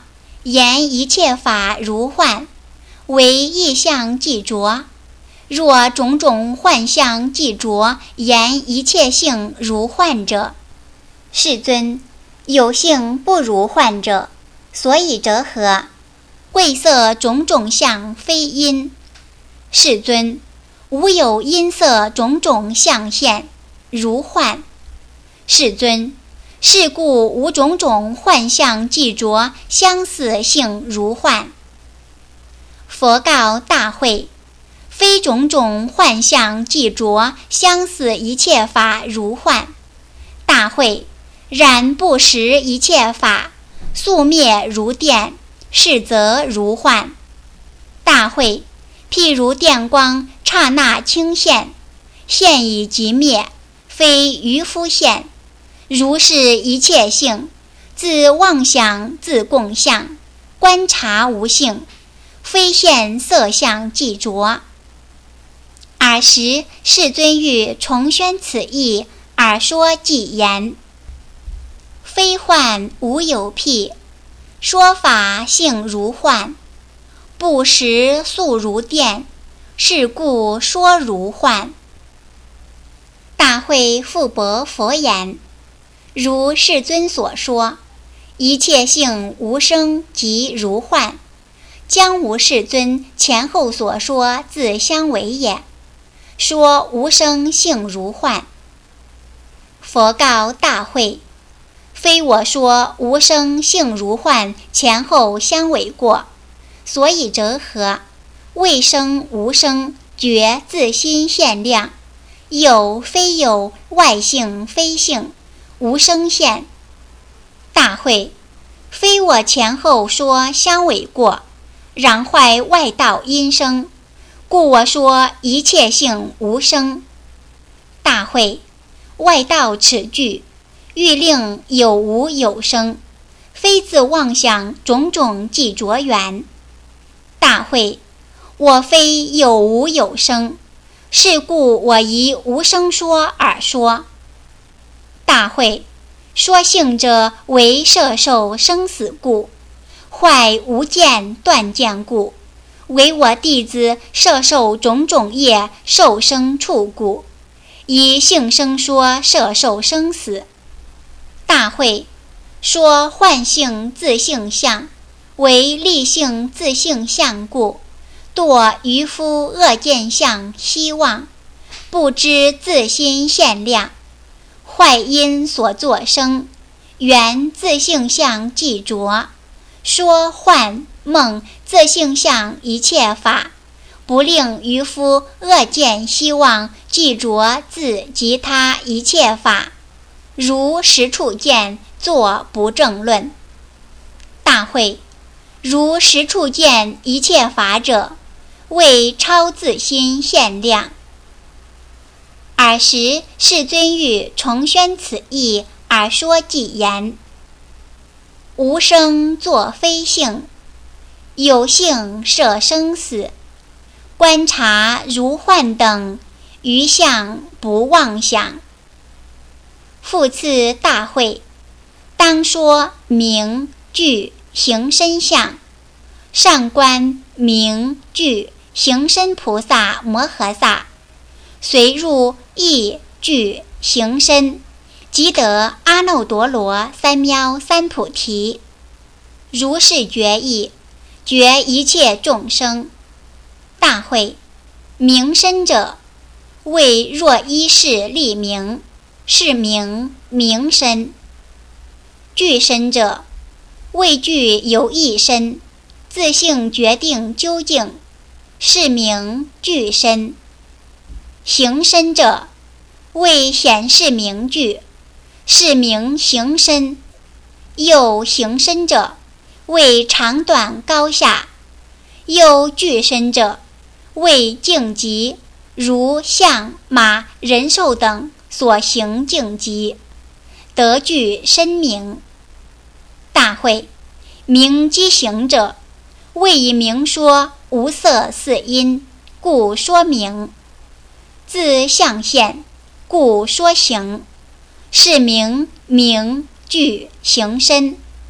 言一切法如幻，为意象既着。若种种幻象既着，言一切性如幻者，世尊，有性不如幻者，所以者何？贵色种种相非因。世尊，无有音色种种相现，如幻。世尊，是故无种种幻象既着，相似性如幻。佛告大会，非种种幻象既着，相似一切法如幻。大会，然不识一切法，速灭如电，是则如幻。大会，譬如电光刹那轻现，现已即灭，非渔夫现。如是一切性，自妄想自共相，观察无性，非现色相既着。尔时世尊欲重宣此义，而说偈言：非幻无有譬，说法性如幻，不识速如电，是故说如幻。大会复驳佛言：如世尊所说，一切性无生即如幻，将无世尊前后所说自相违也。说无生性如幻。佛告大会，非我说无生性如幻前后相违过，所以者何？未生无生，觉自心现量，有非有，外性非性，无生现。大会，非我前后说相违过，攘坏外道因生，故我说一切性无生。大会，外道此句，欲令有无有生，非自妄想种种既着缘。大会，我非有无有生，是故我以无生说而说。大会，说性者为摄受生死故，坏无见断见故，为我弟子摄受种种业受生处故，以性生说摄受生死。大会，说幻性自性相，为利性自性相故，堕渔夫恶见相希望，不知自心现量，坏因所作生，缘自性相既着，说幻梦自性相一切法，不令渔夫恶见希望既着自及他一切法，如实处见作不正论。大会，如实处见一切法者，为超自心现量。尔时世尊欲重宣此义，而说偈言：无生作非性，有性摄生死，观察如幻等，余相不妄想。复次大会，当说名具行身相，上观名具行身菩萨摩诃萨，随入意具行身，即得阿耨多罗三藐三菩提。如是觉意，觉一切众生。大会，名身者，为若依事立名，是名名身。具身者，为具有一身，自性决定究竟，是名具身。行身者，为显示名具，是名行身。又行身者，为长短高下。又具身者，为境极，如象马人寿等所行境极，得具身名。大会，名机行者，为以明说无色四音，故说明；自相现，故说行，是名名具行身。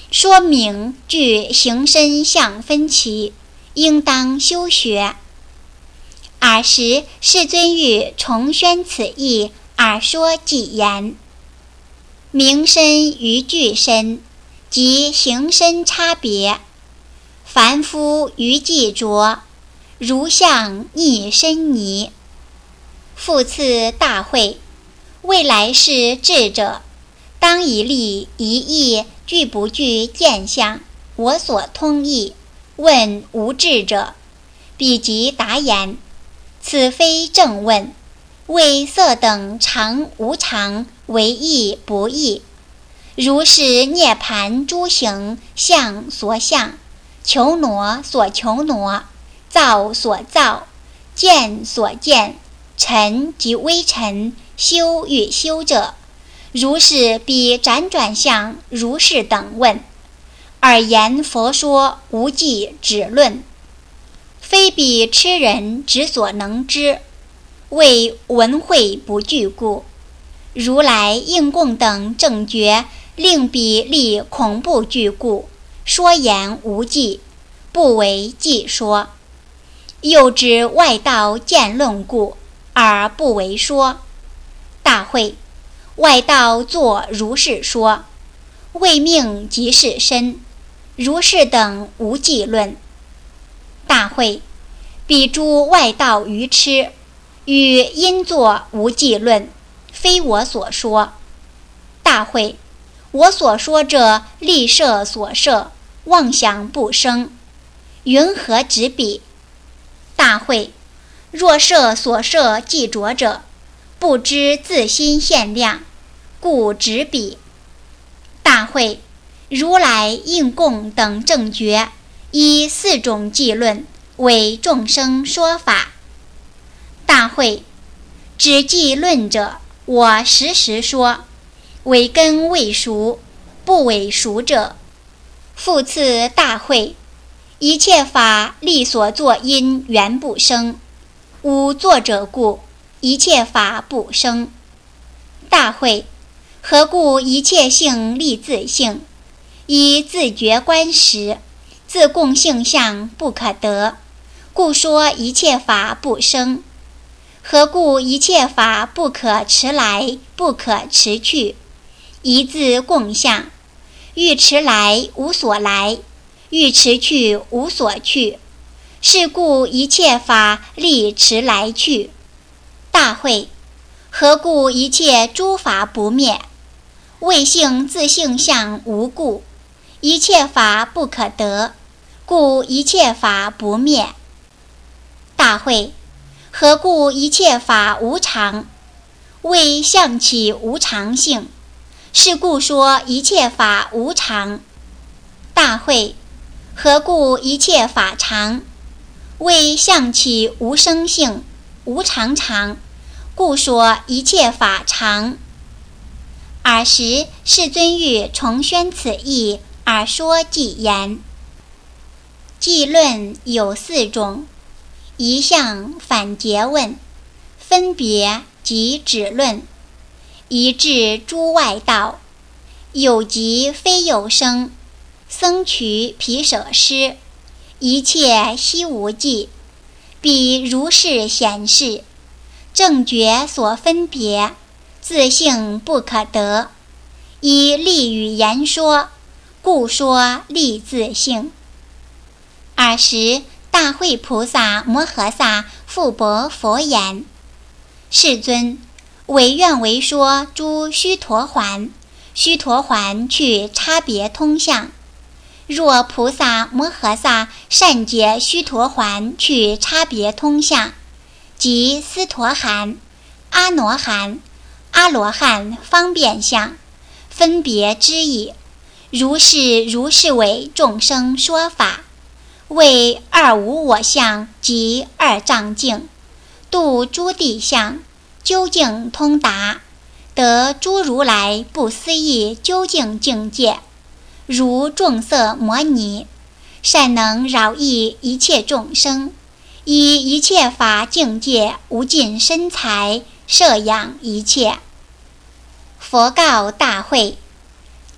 说明具形身相分歧，应当修学。尔时世尊欲重宣此义，而说偈言：名身与具身，即形身差别。凡夫于寂着，如相逆身泥。复次大会，未来世智者，当以立一义具不具见相，我所通义，问无智者，彼即答言：此非正问，为色等常无常，为义不义。如是涅盘诸行，相所相，求挪所求挪，造所造，见所见，尘及微尘，修与修者，如是彼辗转相如是等问，尔言佛说无记止论，非彼痴人之所能知，为闻慧不具故。如来应供等正觉，令彼立恐怖具故，说言无记，不为记说。又知外道见论故，而不为说。大会，外道作如是说，为命即是身，如是等无记论。大会，彼诸外道愚痴，与因作无记论，非我所说。大会，我所说者立设所设，妄想不生，云何止彼？大会，若设所设既着者，不知自心限量，故止彼。大会，如来应供等正觉，依四种记论，为众生说法。大会，只记论者，我实时说，为根未熟，不为熟者。复次大会，一切法力所作因缘不生，无作者故，一切法不生。大会，何故一切性立自性？以自觉观时，自共性相不可得，故说一切法不生。何故一切法不可持来，不可持去？一自共相，欲持来无所来，欲持去无所去，是故一切法立持来去。大会，何故一切诸法不灭？为性自性相无故，一切法不可得，故一切法不灭。大会，何故一切法无常？为相起无常性，是故说一切法无常。大会，何故一切法常？为相起无生性，无常常，故说一切法常。尔时世尊欲重宣此义，而说偈言：偈论有四种，一向反诘问，分别即止论，一至诸外道，有即非有生，僧瞿毗舍师，一切悉无记，彼如是显示，正觉所分别，自性不可得，以立语言说，故说立自性。尔时大会菩萨摩诃萨复白佛言：世尊，唯愿为说诸须陀洹，须陀洹去差别通相。若菩萨摩诃萨善解须陀洹去差别通相，即斯陀含、阿罗含、阿罗汉方便相分别之意，如是如是为众生说法，为二无我相及二障境，度诸地相，究竟通达，得诸如来不思议究竟境界，如众色摩尼，善能饶益一切众生，以一切法境界无尽身材摄养一切。佛告大会：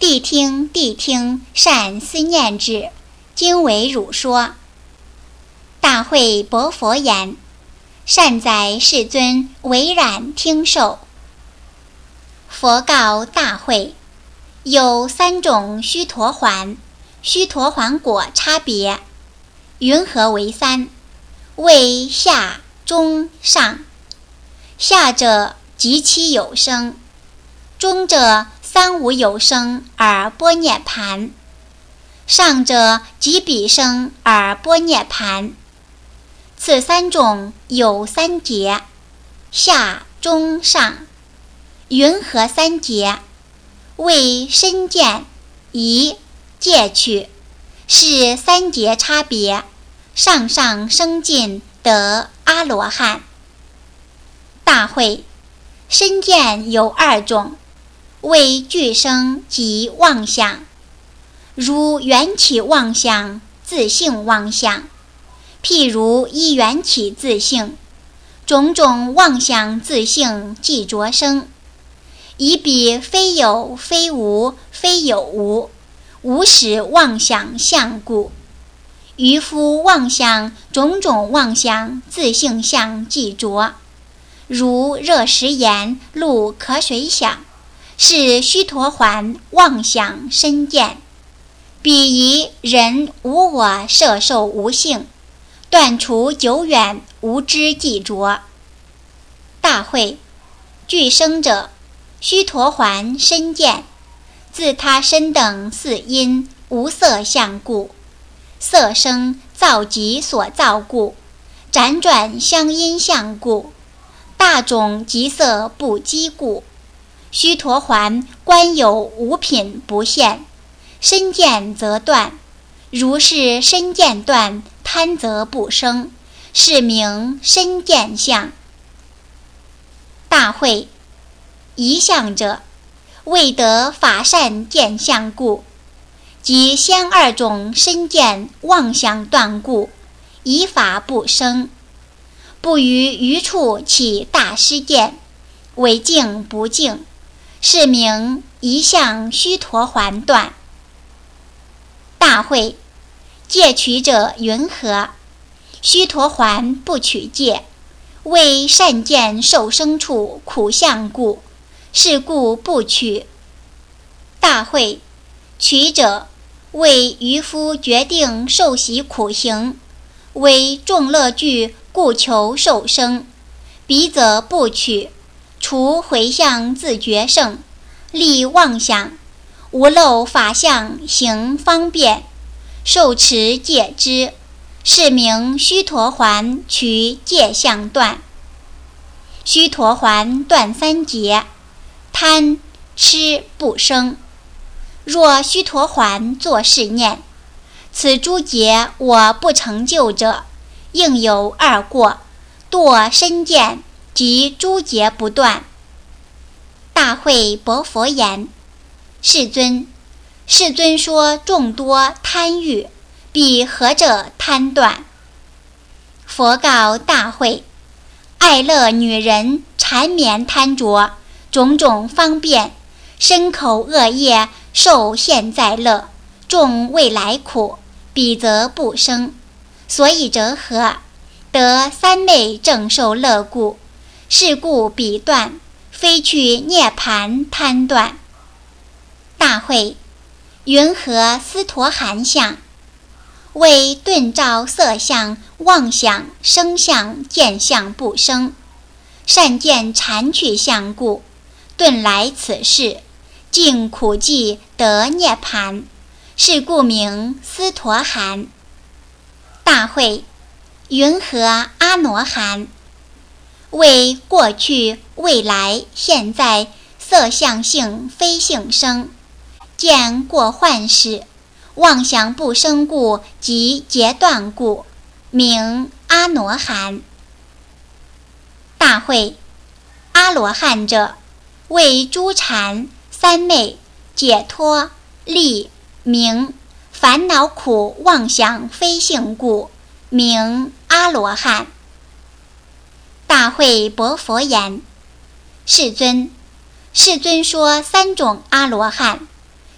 谛听谛听，善思念之，今为汝说。大会薄佛言：善哉世尊，唯然听受。佛告大会：有三种须陀洹，须陀洹果差别，云何为三？谓下中上。下者即其有生，中者三无有生而般涅盘，上者即彼生而般涅盘。此三种有三劫，下中上。云何三劫？谓身见疑戒取，是三劫差别，上上升进得阿罗汉。大会，身见有二种，谓俱生及妄想，如缘起妄想、自性妄想。譬如依缘起自性，种种妄想自性即着生，以彼非有非无非有无，无始妄想相故。渔夫妄想种种妄想自性相即着，如热食盐、露可水想，是须陀洹妄想身见。彼疑人无我摄受无性，断除久远无知即着。大会，俱生者，须陀洹身见，自他身等四因无色相故，色生造极所造故，辗转相因相故，大种即色不积故。须陀洹观有五品不现，身见则断，如是身见断，贪则不生，是名身见相。大会，疑相者，未得法善见相故，即先二种身见妄想断故，疑法不生，不于余处起大师见，为净不净，是名疑相须陀洹断。大会，戒取者云何？须陀洹不取戒，为善见受生处苦相故，是故不取。大会，取者为渔夫决定受习苦行，为众乐具故求受生，彼则不取，除回向自觉胜，立妄想，无漏法相行方便，受持戒之，是名须陀洹取戒相断。须陀洹断三劫，贪吃不生。若须陀洹作是念：此诸劫我不成就者，应有二过，堕身见及诸劫不断。大会薄佛言：世尊，世尊说众多贪欲，彼何者贪断？佛告大会：爱乐女人缠绵贪着，种种方便，身口恶业受现在乐，众未来苦，彼则不生。所以者何？得三昧正受乐故，是故彼断，非去涅盘贪断。大会，云何斯陀含相？为顿照色相、妄想、声相、见相不生，善见缠去相故，顿来此世，尽苦寂得涅盘，是故名斯陀含。大会，云何阿罗汉？为过去、未来、现在色相性非性生，见过患时，妄想不生故即截断故，名阿罗汉。大会，阿罗汉者，为诸禅、三昧、解脱、力、明、烦恼苦妄想非性故，名阿罗汉。大会薄佛言：世尊，世尊说三种阿罗汉，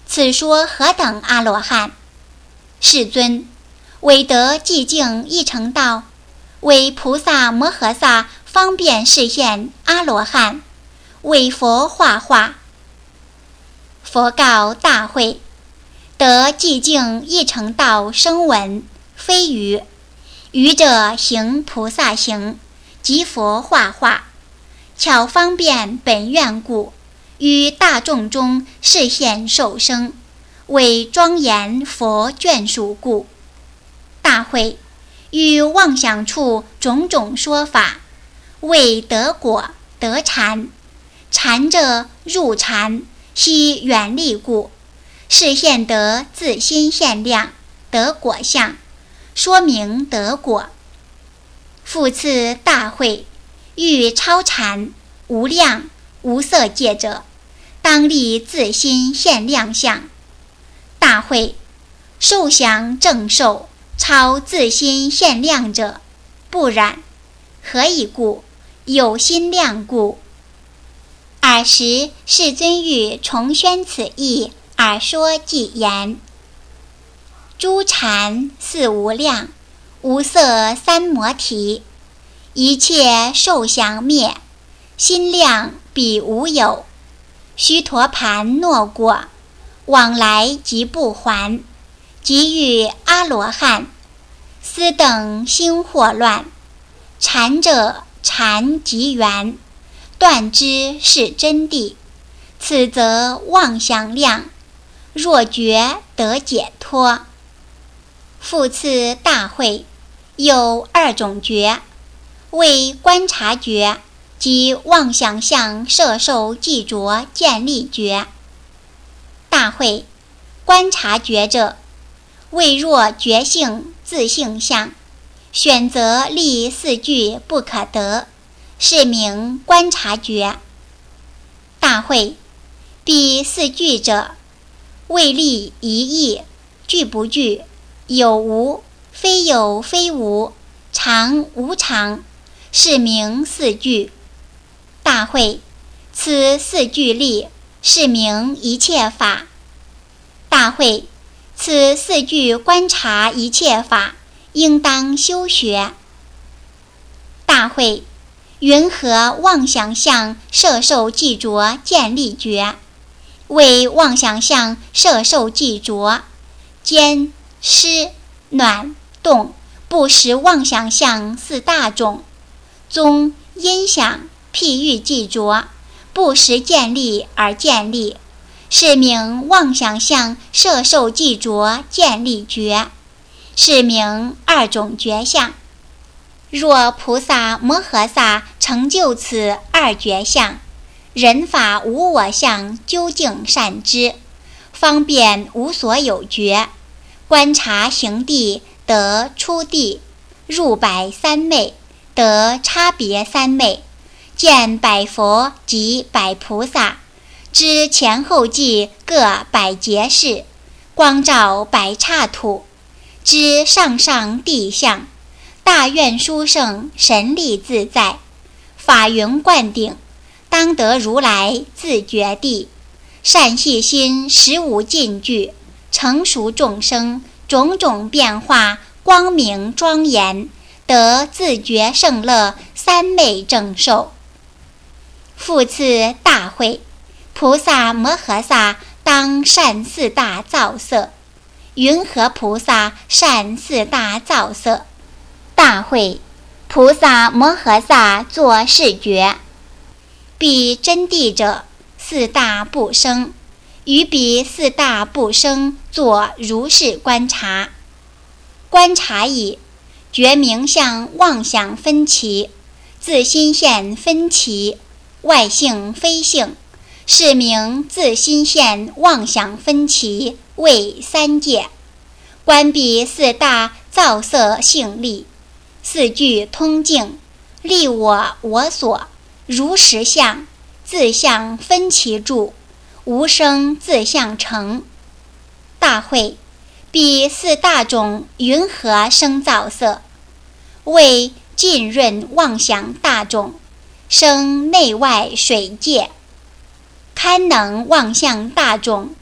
此说何等阿罗汉？世尊，为得寂静一成道，为菩萨摩诃萨方便示现阿罗汉，为佛化化。佛告大会，得寂静一成道声闻，非愚。愚者行菩萨行，即佛化化，巧方便本愿故，于大众中示现受生，为庄严佛眷属故。大会，于妄想处种种说法，为得果得禅，禅者入禅，悉远离故，示现得自心现量，得果相，说明得果。复次大会，欲超禅无量无色界者，当立自心现量相。大会，受想正受超自心现量者，不然。何以故？有心量故。尔时世尊欲重宣此义，而说偈言：诸禅四无量，无色三摩提，一切受想灭，心量彼无有。须陀盘诺果，往来即不还。即欲阿罗汉，斯等心惑乱。禅者禅即圆，断之是真谛。此则妄想量，若觉得解脱。复次大会，有二种觉，为观察觉及妄想相摄受记着见力觉。大会，观察觉者，为若觉性自性相，选择立四句不可得，是名观察觉。大会，彼四句者，为立一义，具不具，有无，非有非无，常无常，是名四句。大会，此四句立，是名一切法。大会，此四句观察一切法，应当修学。大会，云何妄想相摄受记着见力觉？为妄想相摄受记着，坚湿暖动不识妄想相四大种，宗音响譬喻记着，不识见力而见力，是名妄想相摄受记着见力觉，是名二种觉相。若菩萨摩诃萨成就此二觉相，人法无我相究竟善知，方便无所有觉，观察行地得出地，入百三昧得差别三昧，见百佛及百菩萨，知前后记各百劫事，光照百刹土，知上上地相，大愿殊胜神力自在，法云灌顶，当得如来自觉地，善系心十无尽具，成熟众生种种变化，光明庄严，得自觉胜乐三昧正受。复次大会，菩萨摩诃萨当善四大造色。云何菩萨善四大造色？大会，菩萨摩诃萨作是觉，彼真谛者，四大不生，于彼四大不生作如是观察。观察已，觉名相妄想分歧，自心现分歧，外性非性，是名自心现妄想分歧，为三界。观彼四大造色性力，四句通径，立我我所，如实相，自相分歧住，无生自相成。大会，彼四大种云何生造色？为浸润妄想大种，生内外水界；堪能妄想大种，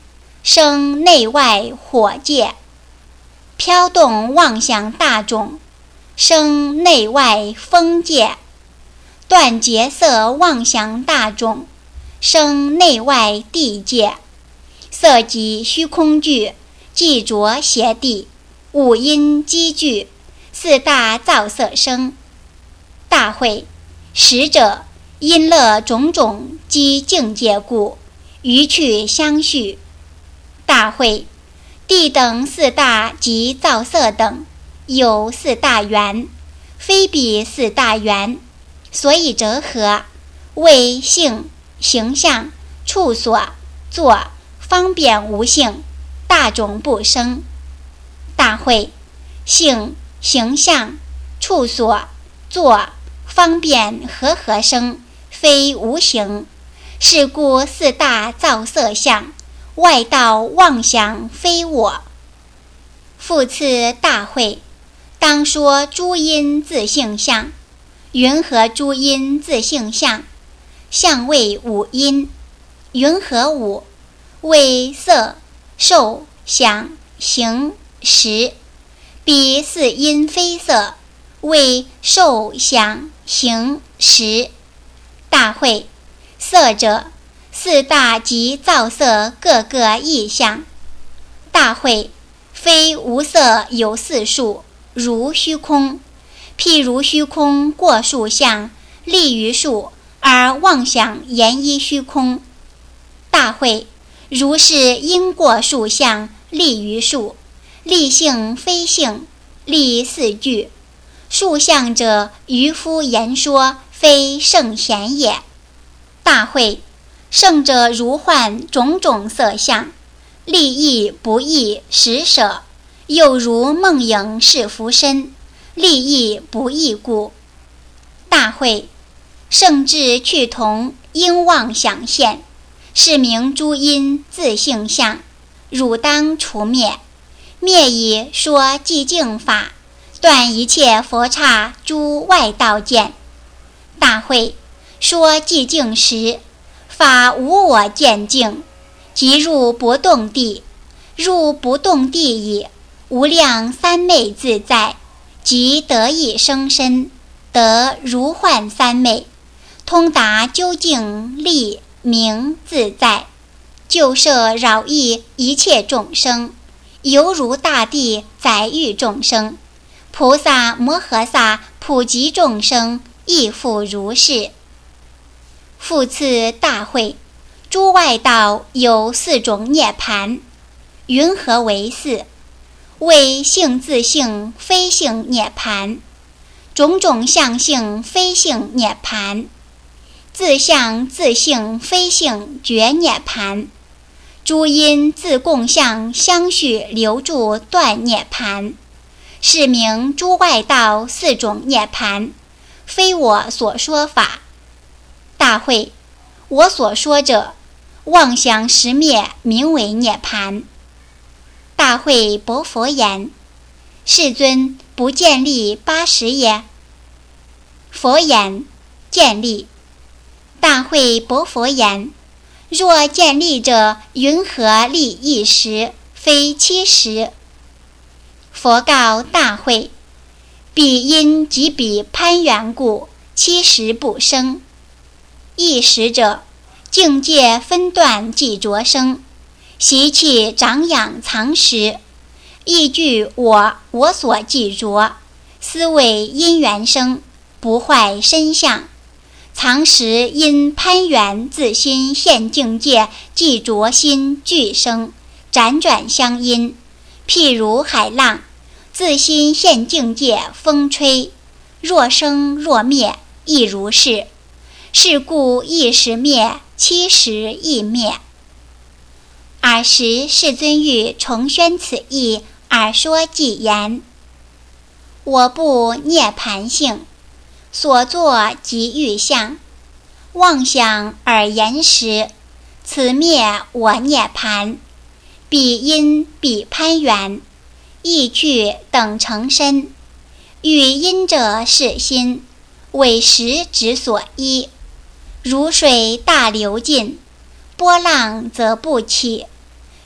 生内外火界；飘动妄想大种，生内外风界；断结色妄想大种，生内外地界。色即虚空聚，即着邪地，五阴积聚，四大造色生。大会，实者因乐种种积境界故，余去相续。大会，地等四大及造色等，有四大缘，非彼四大缘，所以折合，为性、形象、处所、作、方便无性，大种不生。大会，性、形象、处所、作、方便和合生，非无形。是故四大造色相，外道妄想非我。复次大会，当说诸因自性相。云何诸因自性相？相谓五因。云何五？为色、受、想、行、识。彼四因非色，为受、想、行、识。大会，色者，四大及造色各个异象。大会，非无色有四数，如虚空。譬如虚空过数相，立于数，而妄想言依虚空。大会，如是因过数相，立于数，立性非性，立四句。数相者，渔夫言说，非圣贤也。大会，圣者如幻种种色相，利益不义实舍，又如梦影是浮身，利益不义故。大会，圣智去同因妄想现，是名诸因自性相，汝当除灭。灭以说寂静法，断一切佛刹诸外道见。大会，说寂静时，法无我见境，即入不动地。入不动地矣，无量三昧自在，即得以生身，得如幻三昧，通达究竟力明自在，救摄扰益一切众生，犹如大地载育众生，菩萨摩诃萨普及众生，亦复如是。复次大会，诸外道有四种涅盘。云何为四？为性自性非性涅盘，种种相性非性涅盘，自相自性非性觉涅盘，诸因自共相相续留住断涅盘。是名诸外道四种涅盘，非我所说法。大会，我所说者，妄想实灭，名为涅盘。大会薄佛言：世尊，不见利八十也？佛言：见利。大会薄佛言：若见利者，云何利一时，非七十？佛告大会：彼因即彼攀缘故，七十不生。一时者，境界分断即着生，习气长养藏识，亦具我我所既着，思维因缘生，不坏身相。藏识因攀缘自心现境界，即着心俱生，辗转相因。譬如海浪，自心现境界，风吹，若生若灭，亦如是。是故一时灭，七时亦灭。尔时世尊欲重宣此义，而说偈言：我不涅盘性，所作即欲相，妄想而言实，此灭我涅盘。彼因彼攀缘，亦去等成身。与因者是心，为实之所依。如水大流尽，波浪则不起。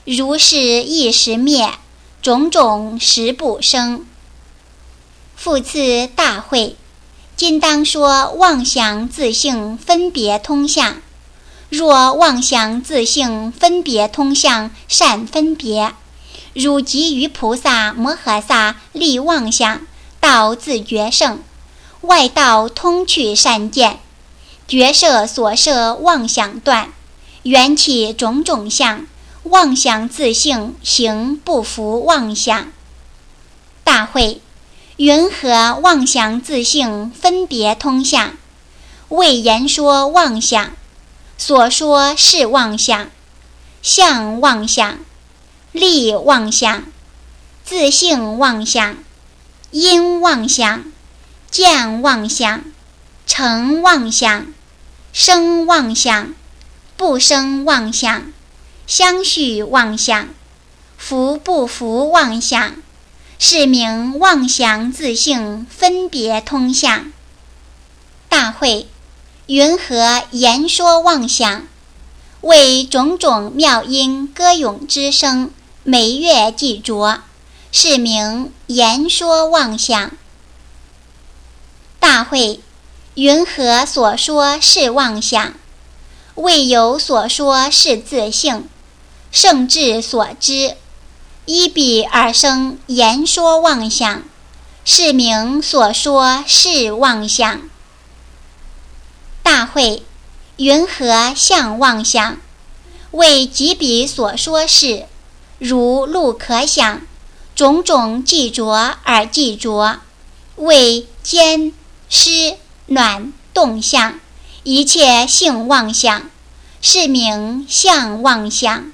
如是一时灭，种种实不生。复次大会，今当说妄想自性分别通相。若妄想自性分别通相善分别，汝即于菩萨摩诃萨立妄想，道自觉圣，外道通去善见，觉摄所摄妄想断，缘起种种相，妄想自性行不服妄想。大会，云何妄想自性分别通相？为言说妄想，所说是妄想，相妄想，力妄想，自性妄想，因妄想，见妄想，成妄想，生妄想，不生妄想，相续妄想，服不服妄想，是名妄想自性分别通相。大会，云何言说妄想？为种种妙音歌咏之声，每月记着，是名言说妄想。大会，云何所说是妄想？为有所说是自性，圣智所知，依彼而生言说妄想，是名所说是妄想。大会，云何相妄想？为即彼所说是，如路可想，种种记着而记着，为坚湿暖动相，一切性妄想，是名相妄想。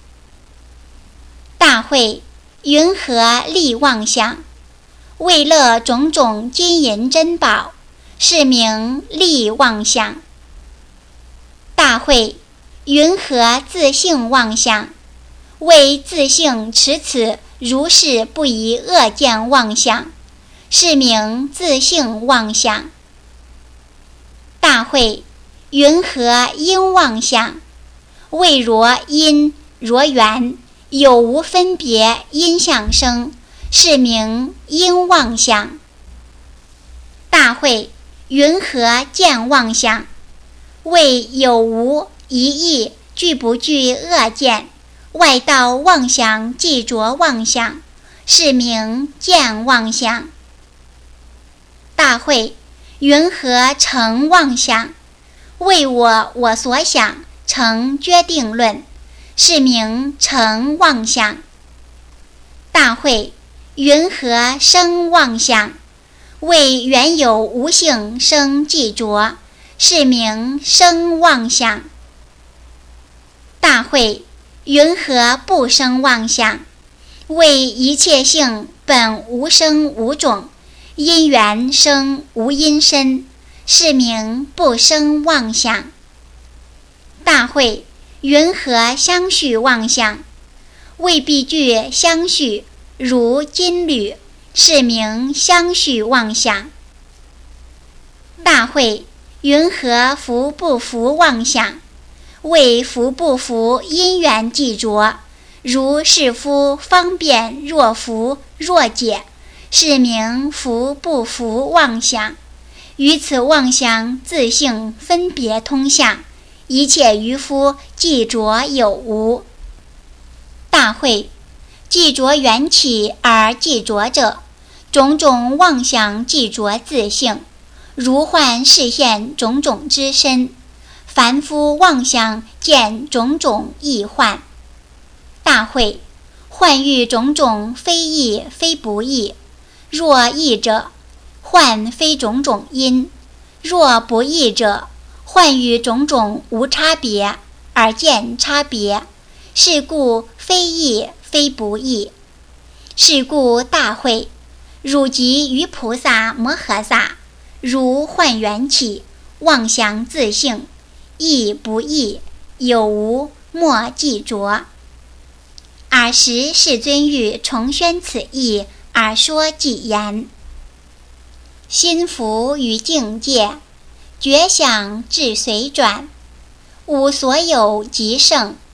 大会，云何立妄想？为乐种种金银珍宝，是名立妄想。大会，云何自性妄想？为自性持此如是不宜恶见妄想，是名自性妄想。大会，云何因妄想？为若因若缘，有无分别因相生，是名因妄想。大会，云何见妄想？为有无一意具不具恶见，外道妄想记着妄想，是名见妄想。大会，云何成妄想？为我我所想成决定论，是名成妄想。大会，云何生妄想？为原有无性生记着，是名生妄想。大会，云何不生妄想？为一切性本无生无种，因缘生无因身，是名不生妄想。大会，云何相续妄想？为必具相续，如金缕，是名相续妄想。大会，云何服不服妄想？为服不服因缘记着，如是夫方便若服若解，是名服不服妄想。于此妄想自性分别通相，一切渔夫记着有无。大会，记着缘起而记着者，种种妄想记着自性，如幻示现种种之身，凡夫妄想见种种异幻。大会，幻欲种种非异非不异，若异者，幻非种种因；若不异者，幻与种种无差别，而见差别，是故非异非不异。是故大会，汝即于菩萨摩诃萨，如幻缘起，妄想自性，异不异，有无莫记着。尔时世尊欲重宣此义，而说偈言：心浮于境界，觉想至随转，无所有即胜，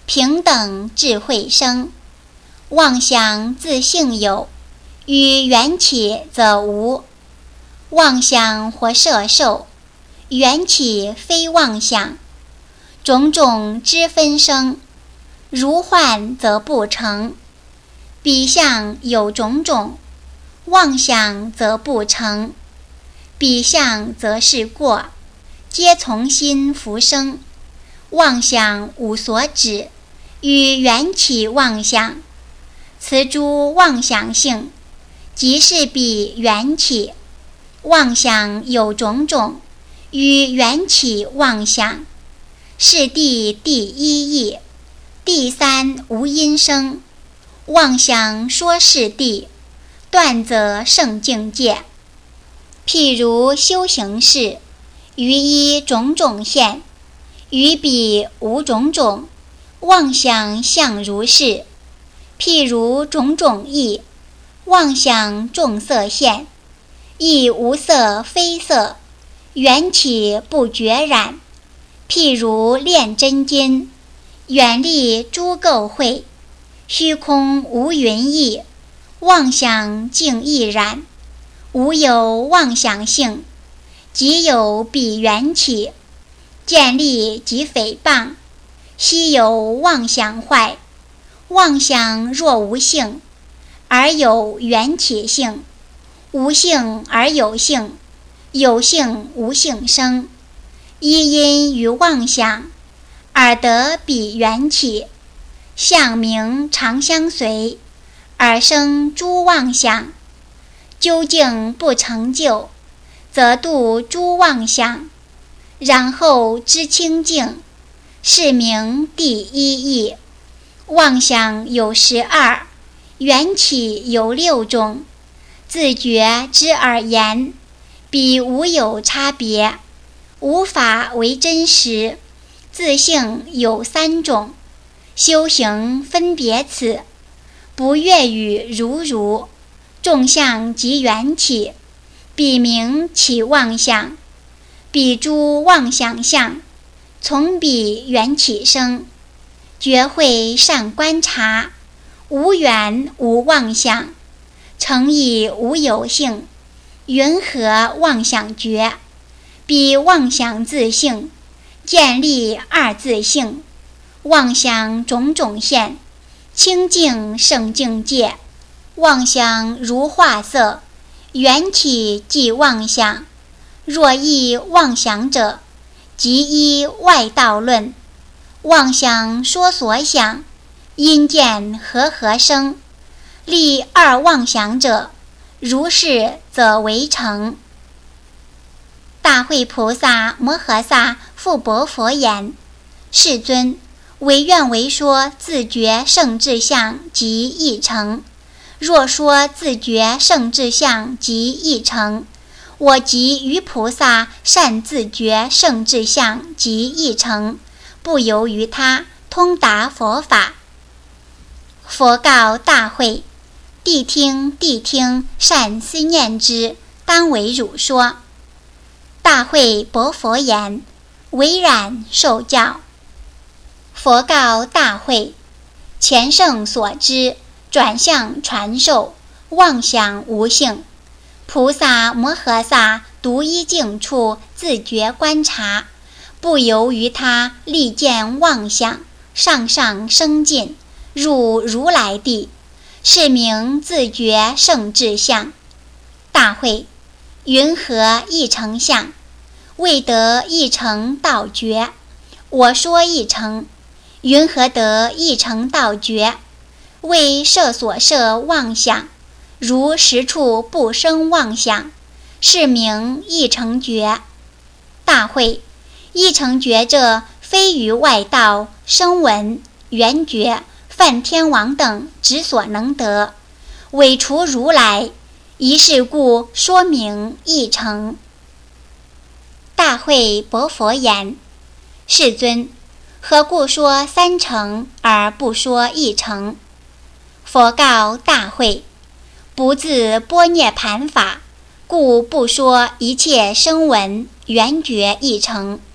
平等智慧生。妄想自性有，与缘起则无。妄想或摄受，缘起非妄想。种种之分生，如幻则不成。彼相有种种，妄想则不成。彼相则是过，皆从心浮生。妄想无所止，与缘起妄想。此诸妄想性，即是彼缘起。妄想有种种，与缘起妄想。是第第一义。第三无因生。妄想说是地，断则圣境界。譬如修行事，于一种种现，于彼无种种，妄想相如是。譬如种种意，妄想众色现，亦无色非色，缘起不觉染。譬如炼真金，远离诸垢秽，虚空无云翳，妄想净亦然。无有妄想性，即有彼缘起。见利即诽谤，悉有妄想坏。妄想若无性，而有缘起性；无性而有性，有性无性生。一因于妄想，而得彼缘起。相名常相随，而生诸妄想。究竟不成就，则度诸妄想，然后知清净，是名第一义。妄想有十二，缘起有六种。自觉之而言，彼无有差别，无法为真实。自性有三种，修行分别此，不越语如如。众相即缘起，彼名起妄想。彼诸妄想相，从彼缘起生。觉慧善观察，无缘无妄想，诚以无有性，云何妄想觉？彼妄想自性，见利二自性。妄想种种现，清净圣境界。妄想如画色，缘起即妄想。若依妄想者，即依外道论。妄想说所想，因见和合生。立二妄想者，如是则为成。大慧菩萨摩诃萨复白佛言：世尊，唯愿为说自觉圣智相即一成。若说自觉圣智相即一成，我即于菩萨善自觉圣智相即一成，不由于他，通达佛法。佛告大慧：谛听谛听，善思念之，当为汝说。大慧白佛言：唯然受教。佛告大慧：前圣所知，转向传授，妄想无性。菩萨摩诃萨独一境处自觉观察，不由于他力见妄想，上上升进，入如来地，是名自觉圣智相。大慧：云何一成相？未得一成道觉。我说一成，云何得一成道觉？为设所设妄想，如实处不生妄想，是名一成觉。大慧：一成觉者，非于外道、声闻、缘觉、梵天王等之所能得，唯除如来，一是故说明一成。大慧白佛言：世尊，何故说三成而不说一成？佛告大慧：不自般涅盘法，故不说一切声闻缘觉一成，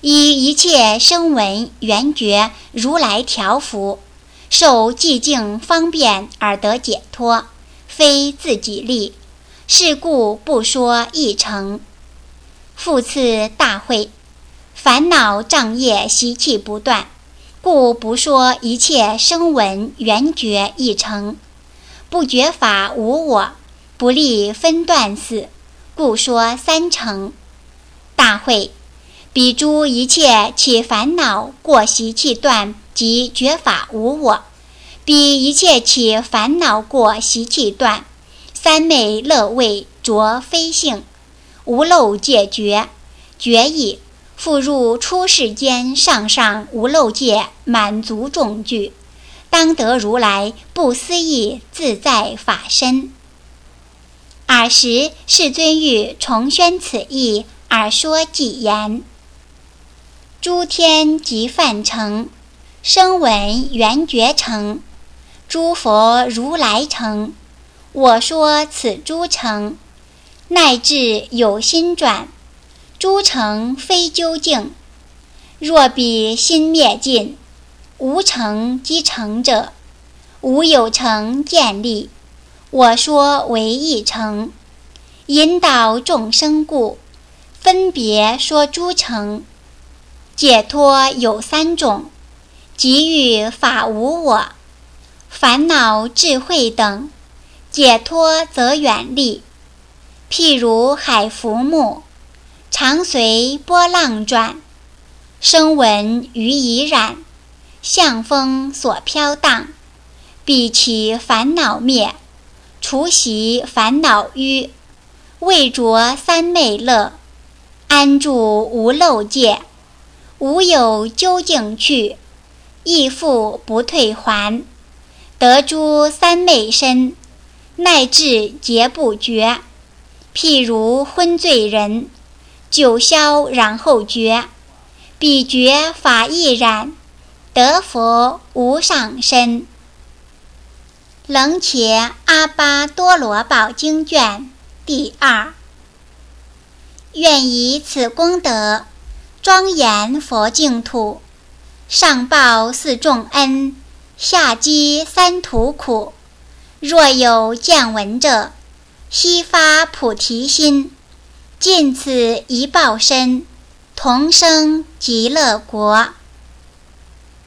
以一切声闻缘觉如来调伏，受寂静方便而得解脱，非自己力，是故不说一成。复次大会，烦恼障业习气不断，故不说一切声闻缘觉一成。不觉法无我，不立分段死，故说三成。大会，彼诸一切起烦恼过习气断及觉法无我，彼一切起烦恼过习气断，三昧乐味着非性，无漏界觉，觉意复入出世间上上无漏界满足众具，当得如来不思议自在法身。尔时世尊欲重宣此义而说偈言：诸天即梵成，声闻缘觉成，诸佛如来成，我说此诸成，乃至有心转，诸成非究竟。若彼心灭尽，无成即成者，无有成见立，我说为一成。引导众生故，分别说诸成。解脱有三种，即欲法无我，烦恼智慧等，解脱则远离。譬如海浮木，常随波浪转，声闻于已染，向风所飘荡，彼其烦恼灭，除习烦恼淤，未着三昧乐，安住无漏界，无有究竟去，亦复不退还，得诸三昧身，乃至劫不绝。譬如昏醉人，酒消然后觉，彼觉法亦然，得佛无上身。楞伽阿巴多罗宝经卷第二。愿以此功德，庄严佛净土，上报四重恩，下积三途苦。若有见闻者，悉发菩提心，尽此一报身，同生极乐国。